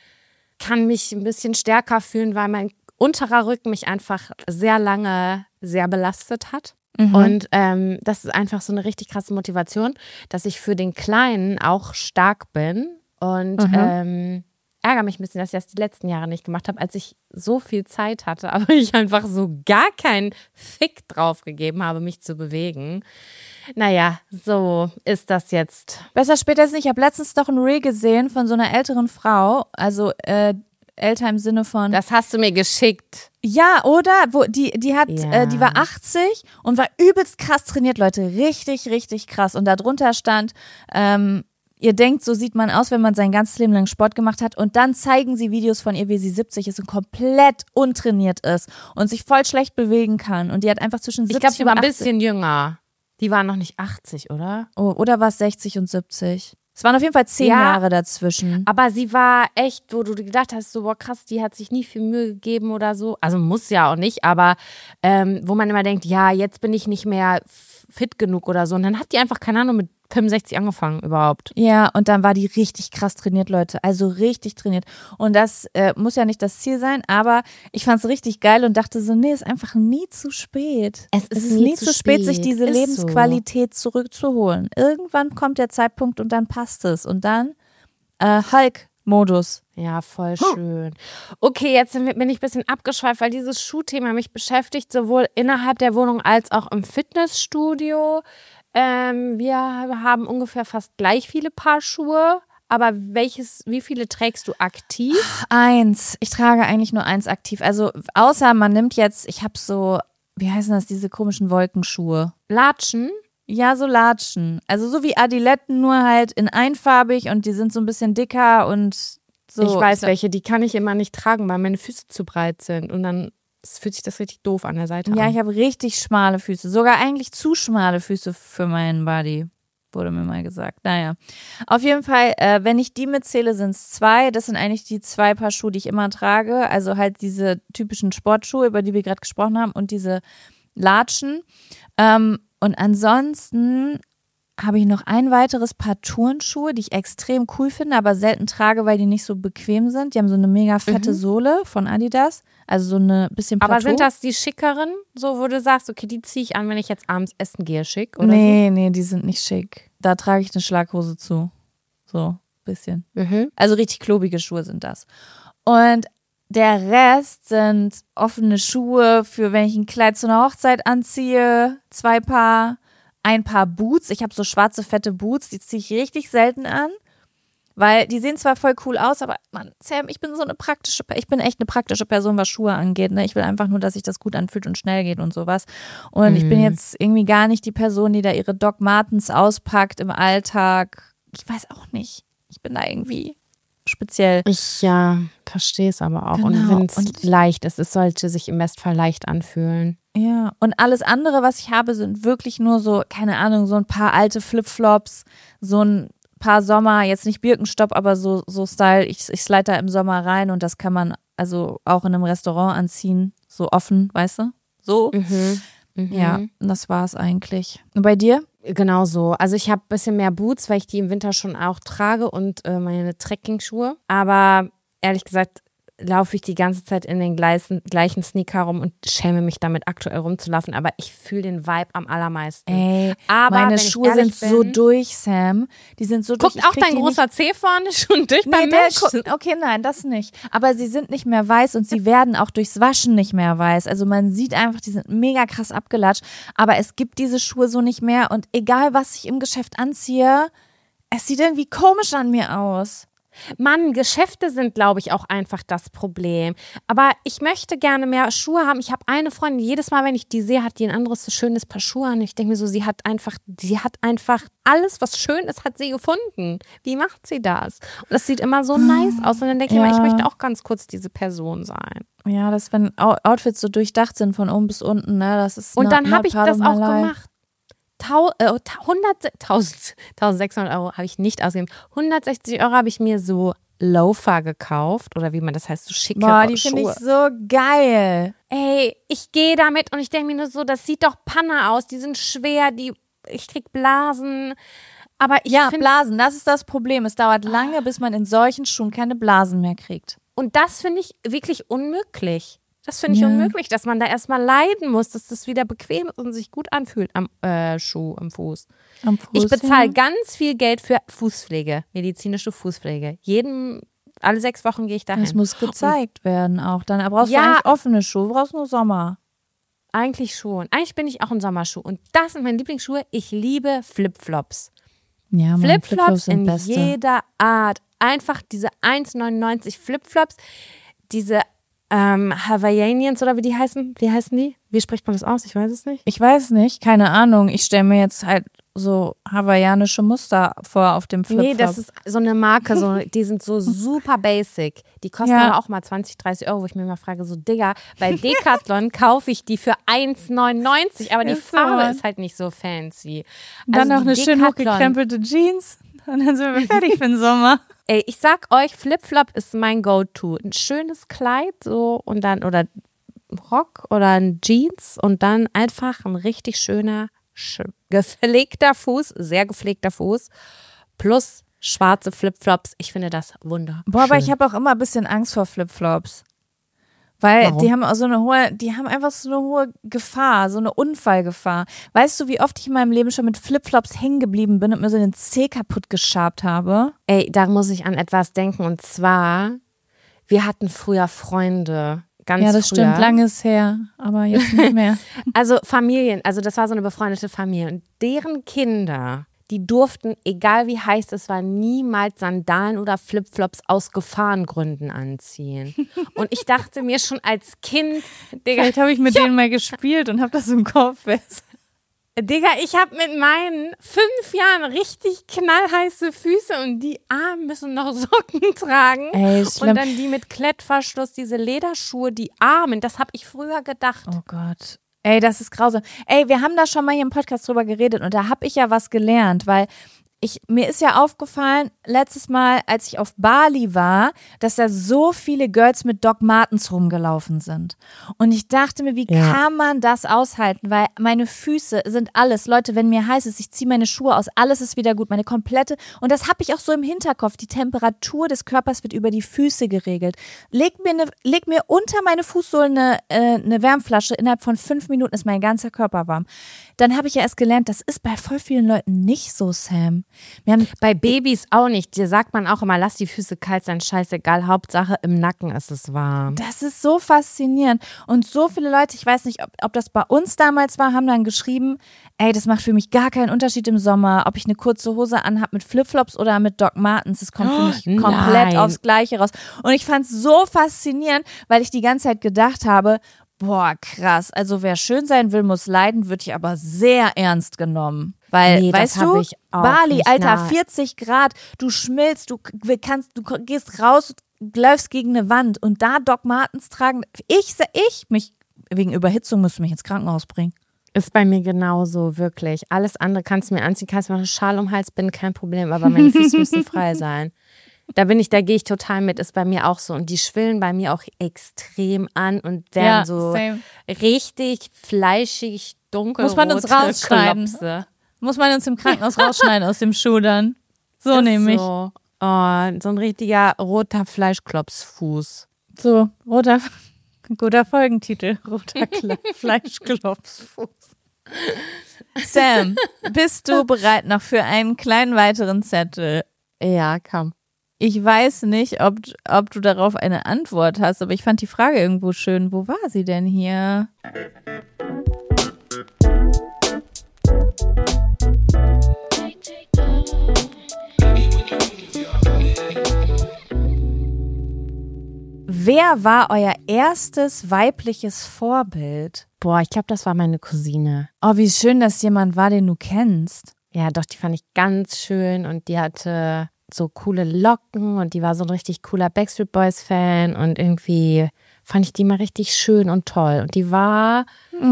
kann mich ein bisschen stärker fühlen, weil mein unterer Rücken mich einfach sehr lange sehr belastet hat. Mhm. Und ähm, das ist einfach so eine richtig krasse Motivation, dass ich für den Kleinen auch stark bin und mhm. ähm, ärgere mich ein bisschen, dass ich das die letzten Jahre nicht gemacht habe, als ich so viel Zeit hatte, aber ich einfach so gar keinen Fick drauf gegeben habe, mich zu bewegen. Naja, so ist das jetzt. Besser später als nicht. Ich habe letztens doch ein Reel gesehen von so einer älteren Frau, also äh, älter im Sinne von… Das hast du mir geschickt. Ja, oder? Wo, die, die hat, ja. äh, die war achtzig und war übelst krass trainiert, Leute. Richtig, richtig krass. Und da drunter stand, ähm, ihr denkt, so sieht man aus, wenn man sein ganzes Leben lang Sport gemacht hat. Und dann zeigen sie Videos von ihr, wie sie siebzig ist und komplett untrainiert ist und sich voll schlecht bewegen kann. Und die hat einfach zwischen siebzig ich glaub, die und war ein achtzig. bisschen jünger. Die war noch nicht achtzig, oder? Oh, oder war es sechzig und siebzig? Es waren auf jeden Fall zehn ja, Jahre dazwischen. Aber sie war echt, wo du gedacht hast, so boah krass, die hat sich nie viel Mühe gegeben oder so. Also muss ja auch nicht, aber ähm, wo man immer denkt, ja, jetzt bin ich nicht mehr fit genug oder so. Und dann hat die einfach, keine Ahnung, mit fünfundsechzig angefangen überhaupt. Ja, und dann war die richtig krass trainiert, Leute. Also richtig trainiert. Und das äh, muss ja nicht das Ziel sein, aber ich fand es richtig geil und dachte so, nee, ist einfach nie zu spät. Es ist, es ist nie, nie zu zu spät, spät, sich diese ist Lebensqualität so. zurückzuholen. Irgendwann kommt der Zeitpunkt und dann passt es. Und dann äh, Hulk-Modus. Ja, voll schön. Okay, jetzt bin ich ein bisschen abgeschweift, weil dieses Schuhthema mich beschäftigt, sowohl innerhalb der Wohnung als auch im Fitnessstudio. Ähm, wir haben ungefähr fast gleich viele Paar Schuhe, aber welches, wie viele trägst du aktiv? Eins. Ich trage eigentlich nur eins aktiv. Also außer man nimmt jetzt, ich habe so, wie heißen das, diese komischen Wolkenschuhe? Latschen? Ja, so Latschen. Also so wie Adiletten, nur halt in einfarbig und die sind so ein bisschen dicker und so. Ich weiß welche, die kann ich immer nicht tragen, weil meine Füße zu breit sind und dann es fühlt sich das richtig doof an der Seite ja, an. ich habe richtig schmale Füße. Sogar eigentlich zu schmale Füße für meinen Body. wurde mir mal gesagt. Naja, auf jeden Fall, äh, wenn ich die mitzähle, sind es zwei. Das sind eigentlich die zwei Paar Schuhe, die ich immer trage. Also halt diese typischen Sportschuhe, über die wir gerade gesprochen haben und diese Latschen. Ähm, und ansonsten habe ich noch ein weiteres Paar Turnschuhe, die ich extrem cool finde, aber selten trage, weil die nicht so bequem sind. Die haben so eine mega fette mhm. Sohle von Adidas, also so eine bisschen Plateau. Aber sind das die schickeren, so wo du sagst, okay, die ziehe ich an, wenn ich jetzt abends essen gehe, schick, oder? Nee, so? nee, die sind nicht schick. Da trage ich eine Schlaghose zu. So, ein bisschen. Mhm. Also richtig klobige Schuhe sind das. Und der Rest sind offene Schuhe für, wenn ich ein Kleid zu einer Hochzeit anziehe, zwei Paar. Ein paar Boots. Ich habe so schwarze, fette Boots, die ziehe ich richtig selten an, weil die sehen zwar voll cool aus, aber Mann, Sam, ich bin so eine praktische, ich bin echt eine praktische Person, was Schuhe angeht. Ne? Ich will einfach nur, dass sich das gut anfühlt und schnell geht und sowas. Und mhm. ich bin jetzt irgendwie gar nicht die Person, die da ihre Doc Martens auspackt im Alltag. Ich weiß auch nicht. Ich bin da irgendwie speziell. Ich ja, verstehe es aber auch. Genau. Und wenn es leicht ist, es sollte sich im Bestfall leicht anfühlen. Ja, und alles andere, was ich habe, sind wirklich nur so, keine Ahnung, so ein paar alte Flipflops, so ein paar Sommer, jetzt nicht Birkenstopp, aber so, so Style, ich, ich slide da im Sommer rein und das kann man also auch in einem Restaurant anziehen, so offen, weißt du? So. Mhm. Mhm. Ja, das war es eigentlich. Und bei dir? Genau so. Also ich habe ein bisschen mehr Boots, weil ich die im Winter schon auch trage und äh, meine Trekking-Schuhe. Aber ehrlich gesagt laufe ich die ganze Zeit in den gleichen, gleichen Sneaker rum und schäme mich damit aktuell rumzulaufen, aber ich fühle den Vibe am allermeisten. Ey, aber meine Schuhe sind bin, so durch, Sam. Die sind so guckt durch. Guckt auch dein großer Zeh vorne schon durch nee, beim Waschen? Okay, nein, das nicht. Aber sie sind nicht mehr weiß und sie werden auch durchs Waschen nicht mehr weiß. Also man sieht einfach, die sind mega krass abgelatscht, aber es gibt diese Schuhe so nicht mehr und egal, was ich im Geschäft anziehe, es sieht irgendwie komisch an mir aus. Mann, Geschäfte sind, glaube ich, auch einfach das Problem. Aber ich möchte gerne mehr Schuhe haben. Ich habe eine Freundin, jedes Mal, wenn ich die sehe, hat die ein anderes so schönes Paar Schuhe an. Ich denke mir so, sie hat einfach, sie hat einfach alles, was schön ist, hat sie gefunden. Wie macht sie das? Und das sieht immer so nice aus. Und dann denke ich ja. mir, ich möchte auch ganz kurz diese Person sein. Ja, das, wenn Outfits so durchdacht sind von oben bis unten, ne, das ist. Und dann habe ich das auch gemacht. hundert, tausendsechshundert Euro habe ich nicht ausgegeben. hundertsechzig Euro habe ich mir so Loafer gekauft oder wie man das heißt, so schicke Boah, die Schuhe. finde ich so geil. Ey, ich gehe damit und ich denke mir nur so, das sieht doch Panne aus, die sind schwer, die, ich krieg Blasen. Aber ich ja, find, Blasen, das ist das Problem. Es dauert lange, bis man in solchen Schuhen keine Blasen mehr kriegt. Und das finde ich wirklich unmöglich. Das finde ich ja. unmöglich, dass man da erstmal leiden muss, dass das wieder bequem ist und sich gut anfühlt am äh, Schuh, am Fuß. Am Fuß ich bezahle ja. ganz viel Geld für Fußpflege, medizinische Fußpflege. Jeden, alle sechs Wochen gehe ich dahin. Das muss gezeigt und, werden auch. Dann brauchst ja, du eigentlich offene Schuhe, du brauchst nur Sommer. Eigentlich schon. Eigentlich bin ich auch ein Sommerschuh. Und das sind meine Lieblingsschuhe. Ich liebe Flipflops. Ja, Flipflops Flipflops in beste. jeder Art. Einfach diese eins neunundneunzig Flipflops, diese Ähm, Hawaiianians oder wie die heißen? Wie heißen die? Wie spricht man das aus? Ich weiß es nicht. Ich weiß nicht, keine Ahnung. Ich stelle mir jetzt halt so hawaiianische Muster vor auf dem Flipflop. Nee, das ist so eine Marke, so, die sind so super basic. Die kosten ja. aber auch mal zwanzig, dreißig Euro, wo ich mir mal frage, so Digga, bei Decathlon kaufe ich die für eins neunundneunzig, aber die ist Farbe so. ist halt nicht so fancy. Dann also noch eine schön hochgekrempelte Jeans und dann sind wir fertig für den Sommer. Ey, ich sag euch, Flipflop ist mein Go-To. Ein schönes Kleid so und dann, oder Rock oder ein Jeans und dann einfach ein richtig schöner, sch- gepflegter Fuß, sehr gepflegter Fuß plus schwarze Flipflops. Ich finde das wunderschön. Boah, aber ich habe auch immer ein bisschen Angst vor Flipflops. Weil Warum? die haben auch so eine hohe, die haben einfach so eine hohe Gefahr, so eine Unfallgefahr. Weißt du, wie oft ich in meinem Leben schon mit Flipflops hängen geblieben bin und mir so den Zeh kaputt geschabt habe? Ey, da muss ich an etwas denken und zwar, wir hatten früher Freunde, ganz früher. Ja, das früher. stimmt, langes her, aber jetzt nicht mehr. Also Familien, also das war so eine befreundete Familie und deren Kinder, die durften, egal wie heiß es war, niemals Sandalen oder Flipflops aus Gefahrengründen anziehen. Und ich dachte mir schon als Kind, Digga, vielleicht habe ich mit denen mal gespielt und habe das im Kopf fest. Digga, ich habe mit meinen fünf Jahren richtig knallheiße Füße und die Arme müssen noch Socken tragen. Ey, und dann die mit Klettverschluss, diese Lederschuhe, die Armen, das habe ich früher gedacht. Oh Gott. Ey, das ist grausam. Ey, wir haben da schon mal hier im Podcast drüber geredet und da habe ich ja was gelernt, weil ich, mir ist ja aufgefallen, letztes Mal, als ich auf Bali war, dass da so viele Girls mit Doc Martens rumgelaufen sind. Und ich dachte mir, wie ja. kann man das aushalten? Weil meine Füße sind alles. Leute, wenn mir heiß ist, ich ziehe meine Schuhe aus, alles ist wieder gut. Meine komplette, und das habe ich auch so im Hinterkopf, die Temperatur des Körpers wird über die Füße geregelt. Leg mir, ne, leg mir unter meine Fußsohlen eine, äh, eine Wärmflasche, innerhalb von fünf Minuten ist mein ganzer Körper warm. Dann habe ich ja erst gelernt, das ist bei voll vielen Leuten nicht so, Sam. Wir haben bei Babys auch nicht. Dir sagt man auch immer, lass die Füße kalt sein, scheißegal. Hauptsache im Nacken ist es warm. Das ist so faszinierend. Und so viele Leute, ich weiß nicht, ob, ob das bei uns damals war, haben dann geschrieben, ey, das macht für mich gar keinen Unterschied im Sommer, ob ich eine kurze Hose anhabe mit Flipflops oder mit Doc Martens. Das kommt für mich oh, komplett nein. aufs Gleiche raus. Und ich fand es so faszinierend, weil ich die ganze Zeit gedacht habe, boah, krass. Also wer schön sein will, muss leiden, wird hier aber sehr ernst genommen. Weil, nee, weißt du, Bali, Alter, nah. vierzig Grad, du schmilzt, du kannst, du gehst raus, läufst gegen eine Wand und da Doc Martens tragen. Ich, ich, mich, wegen Überhitzung müsste mich ins Krankenhaus bringen. Ist bei mir genauso, wirklich. Alles andere kannst du mir anziehen, kannst du mir einen Schal um den Hals binden, kein Problem, aber meine Füße müssen frei sein. Da bin ich, da gehe ich total mit, ist bei mir auch so. Und die schwillen bei mir auch extrem an und werden ja, so same. richtig fleischig, dunkelrote Muss man uns rausschneiden. Klopse. Muss man uns im Krankenhaus rausschneiden aus dem Schuh dann. So ist nämlich. So. Oh, so ein richtiger roter Fleischklopsfuß. So, roter, guter Folgentitel. Roter Fleischklopsfuß. Sam, bist du bereit noch für einen kleinen weiteren Zettel? Ja, komm. Ich weiß nicht, ob, ob du darauf eine Antwort hast, aber ich fand die Frage irgendwo schön. Wo war sie denn hier? Wer war euer erstes weibliches Vorbild? Boah, ich glaube, das war meine Cousine. Oh, wie schön, dass jemand war, den du kennst. Ja, doch, die fand ich ganz schön und die hatte so coole Locken und die war so ein richtig cooler Backstreet Boys Fan und irgendwie fand ich die mal richtig schön und toll. Und die war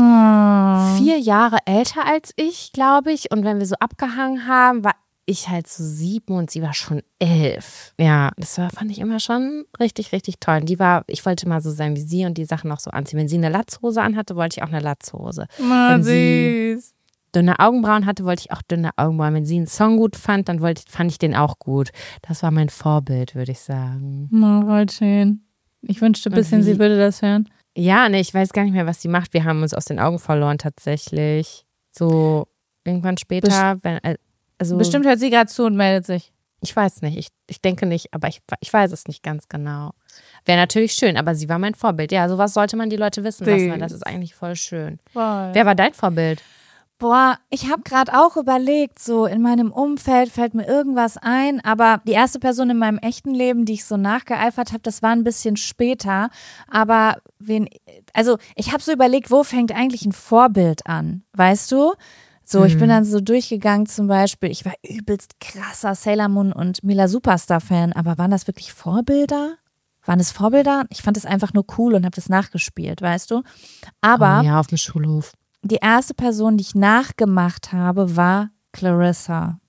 oh. vier Jahre älter als ich, glaube ich. Und wenn wir so abgehangen haben, war ich halt so sieben und sie war schon elf. Ja, das war, fand ich immer schon richtig, richtig toll. Und die war, ich wollte mal so sein wie sie und die Sachen auch so anziehen. Wenn sie eine Latzhose anhatte, wollte ich auch eine Latzhose. Oh, wenn sie süß. dünne Augenbrauen hatte, wollte ich auch dünne Augenbrauen. Wenn sie einen Song gut fand, dann wollte, fand ich den auch gut. Das war mein Vorbild, würde ich sagen. Oh, voll schön. Ich wünschte ein bisschen, sie würde das hören. Ja, ne, ich weiß gar nicht mehr, was sie macht. Wir haben uns aus den Augen verloren tatsächlich. So irgendwann später. Best- wenn, also, Bestimmt hört sie gerade zu und meldet sich. Ich weiß nicht, ich, ich denke nicht, aber ich, ich weiß es nicht ganz genau. Wäre natürlich schön, aber sie war mein Vorbild. Ja, sowas sollte man die Leute wissen lassen, weil das ist eigentlich voll schön. Voll. Wer war dein Vorbild? Boah, ich habe gerade auch überlegt, so in meinem Umfeld fällt mir irgendwas ein, aber die erste Person in meinem echten Leben, die ich so nachgeeifert habe, das war ein bisschen später, aber wen, also ich habe so überlegt, wo fängt eigentlich ein Vorbild an, weißt du? So, ich bin dann so durchgegangen zum Beispiel, ich war übelst krasser Sailor Moon und Mila Superstar-Fan, aber waren das wirklich Vorbilder? Waren es Vorbilder? Ich fand es einfach nur cool und habe das nachgespielt, weißt du? Aber oh ja, auf dem Schulhof. Die erste Person, die ich nachgemacht habe, war Clarissa.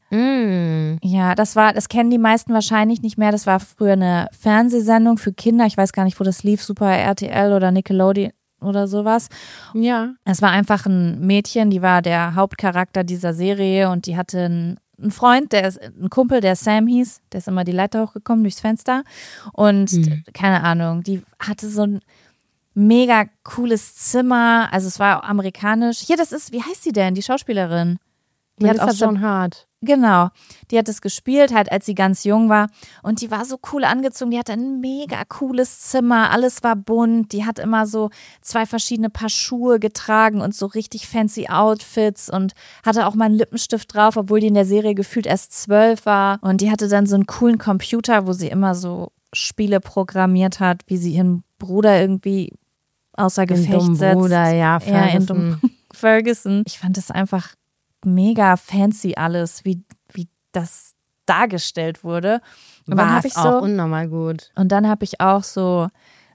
Mm. Ja, das war, das kennen die meisten wahrscheinlich nicht mehr. Das war früher eine Fernsehsendung für Kinder. Ich weiß gar nicht, wo das lief, Super R T L oder Nickelodeon oder sowas. Ja. Es war einfach ein Mädchen, die war der Hauptcharakter dieser Serie und die hatte einen, einen Freund, der ist ein Kumpel, der Sam hieß. Der ist immer die Leiter hochgekommen durchs Fenster und mm. keine Ahnung, die hatte so ein mega cooles Zimmer, also es war amerikanisch. Hier, das ist, wie heißt sie denn, die Schauspielerin? Die Melissa hat auch Joan Hart. Genau, die hat es gespielt, halt als sie ganz jung war und die war so cool angezogen, die hatte ein mega cooles Zimmer, alles war bunt, die hat immer so zwei verschiedene Paar Schuhe getragen und so richtig fancy Outfits und hatte auch mal einen Lippenstift drauf, obwohl die in der Serie gefühlt erst zwölf war und die hatte dann so einen coolen Computer, wo sie immer so Spiele programmiert hat, wie sie ihren Bruder irgendwie außer Gefecht setzt. Bruder, ja, Ferguson. Ja, Ferguson. Ich fand das einfach mega fancy alles, wie, wie das dargestellt wurde. Und war dann habe ich auch so unnormal gut. Und dann habe ich auch so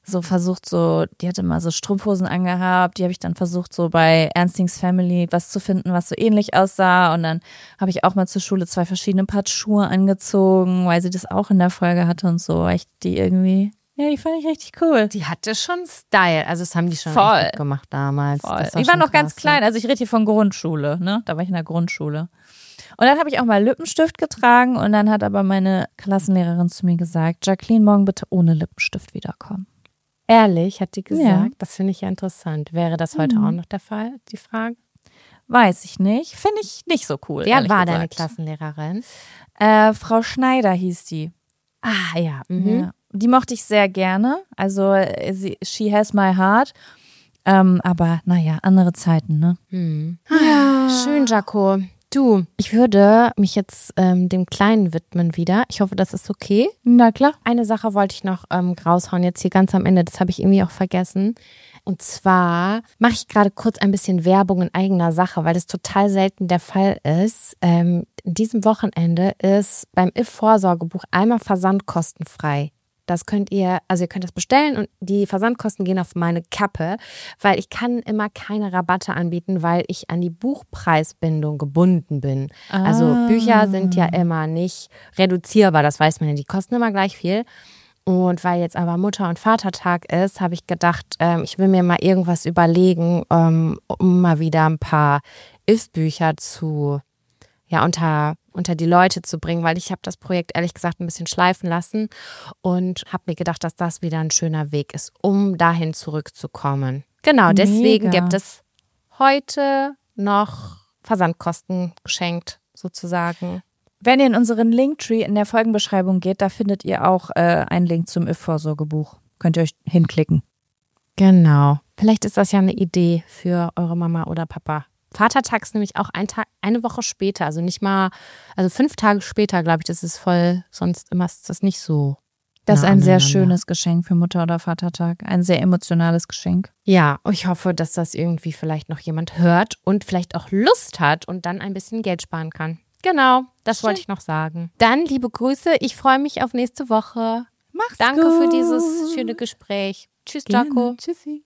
so versucht, so, die hatte mal so Strumpfhosen angehabt, die habe ich dann versucht, so bei Ernstings Family was zu finden, was so ähnlich aussah. Und dann habe ich auch mal zur Schule zwei verschiedene Paar Schuhe angezogen, weil sie das auch in der Folge hatte und so. Ich die irgendwie, ja, die fand ich richtig cool. Die hatte schon Style, also das haben die schon Voll. echt gut gemacht damals. Voll. Das war Die war schon noch ganz krass, klein, also ich rede hier von Grundschule, ne? Da war ich in der Grundschule. Und dann habe ich auch mal Lippenstift getragen und dann hat aber meine Klassenlehrerin zu mir gesagt, Jacqueline, morgen bitte ohne Lippenstift wiederkommen. Ehrlich, hat die gesagt? Ja. Das finde ich ja interessant. Wäre das heute Mhm. auch noch der Fall, die Frage? Weiß ich nicht. Finde ich nicht so cool. Wer ehrlich war gesagt. deine Klassenlehrerin? Äh, Frau Schneider hieß die. Ah, ja. Mhm. Ja. Die mochte ich sehr gerne. Also äh, sie, she has my heart. Ähm, aber naja, andere Zeiten, ne? Hm. Ja. Schön, Jaco. Du, ich würde mich jetzt ähm, dem Kleinen widmen wieder. Ich hoffe, das ist okay. Na klar. Eine Sache wollte ich noch ähm, raushauen, jetzt hier ganz am Ende. Das habe ich irgendwie auch vergessen. Und zwar mache ich gerade kurz ein bisschen Werbung in eigener Sache, weil das total selten der Fall ist. Ähm, in diesem Wochenende ist beim I F-Vorsorgebuch einmal versandkostenfrei. Das könnt ihr, also ihr könnt das bestellen und die Versandkosten gehen auf meine Kappe, weil ich kann immer keine Rabatte anbieten, weil ich an die Buchpreisbindung gebunden bin. Ah. Also Bücher sind ja immer nicht reduzierbar, das weiß man ja, die kosten immer gleich viel. Und weil jetzt aber Mutter- und Vatertag ist, habe ich gedacht, ähm, ich will mir mal irgendwas überlegen, ähm, um mal wieder ein paar I F-Bücher zu, ja, unter, unter die Leute zu bringen, weil ich habe das Projekt ehrlich gesagt ein bisschen schleifen lassen und habe mir gedacht, dass das wieder ein schöner Weg ist, um dahin zurückzukommen. Genau, deswegen Mega. gibt es heute noch Versandkosten geschenkt, sozusagen. Wenn ihr in unseren Linktree in der Folgenbeschreibung geht, da findet ihr auch äh, einen Link zum I F-Vorsorgebuch. Könnt ihr euch hinklicken. Genau. Vielleicht ist das ja eine Idee für eure Mama oder Papa. Vatertag ist nämlich auch ein Tag, eine Woche später, also nicht mal, also fünf Tage später, glaube ich, das ist voll, sonst immer ist das nicht so. Das ist nah ein sehr aneinander. schönes Geschenk für Mutter- oder Vatertag. Ein sehr emotionales Geschenk. Ja, ich hoffe, dass das irgendwie vielleicht noch jemand hört und vielleicht auch Lust hat und dann ein bisschen Geld sparen kann. Genau, das Schön. wollte ich noch sagen. Dann liebe Grüße, ich freue mich auf nächste Woche. Macht's Danke gut. für dieses schöne Gespräch. Tschüss, Gerne. Jaco. Tschüssi.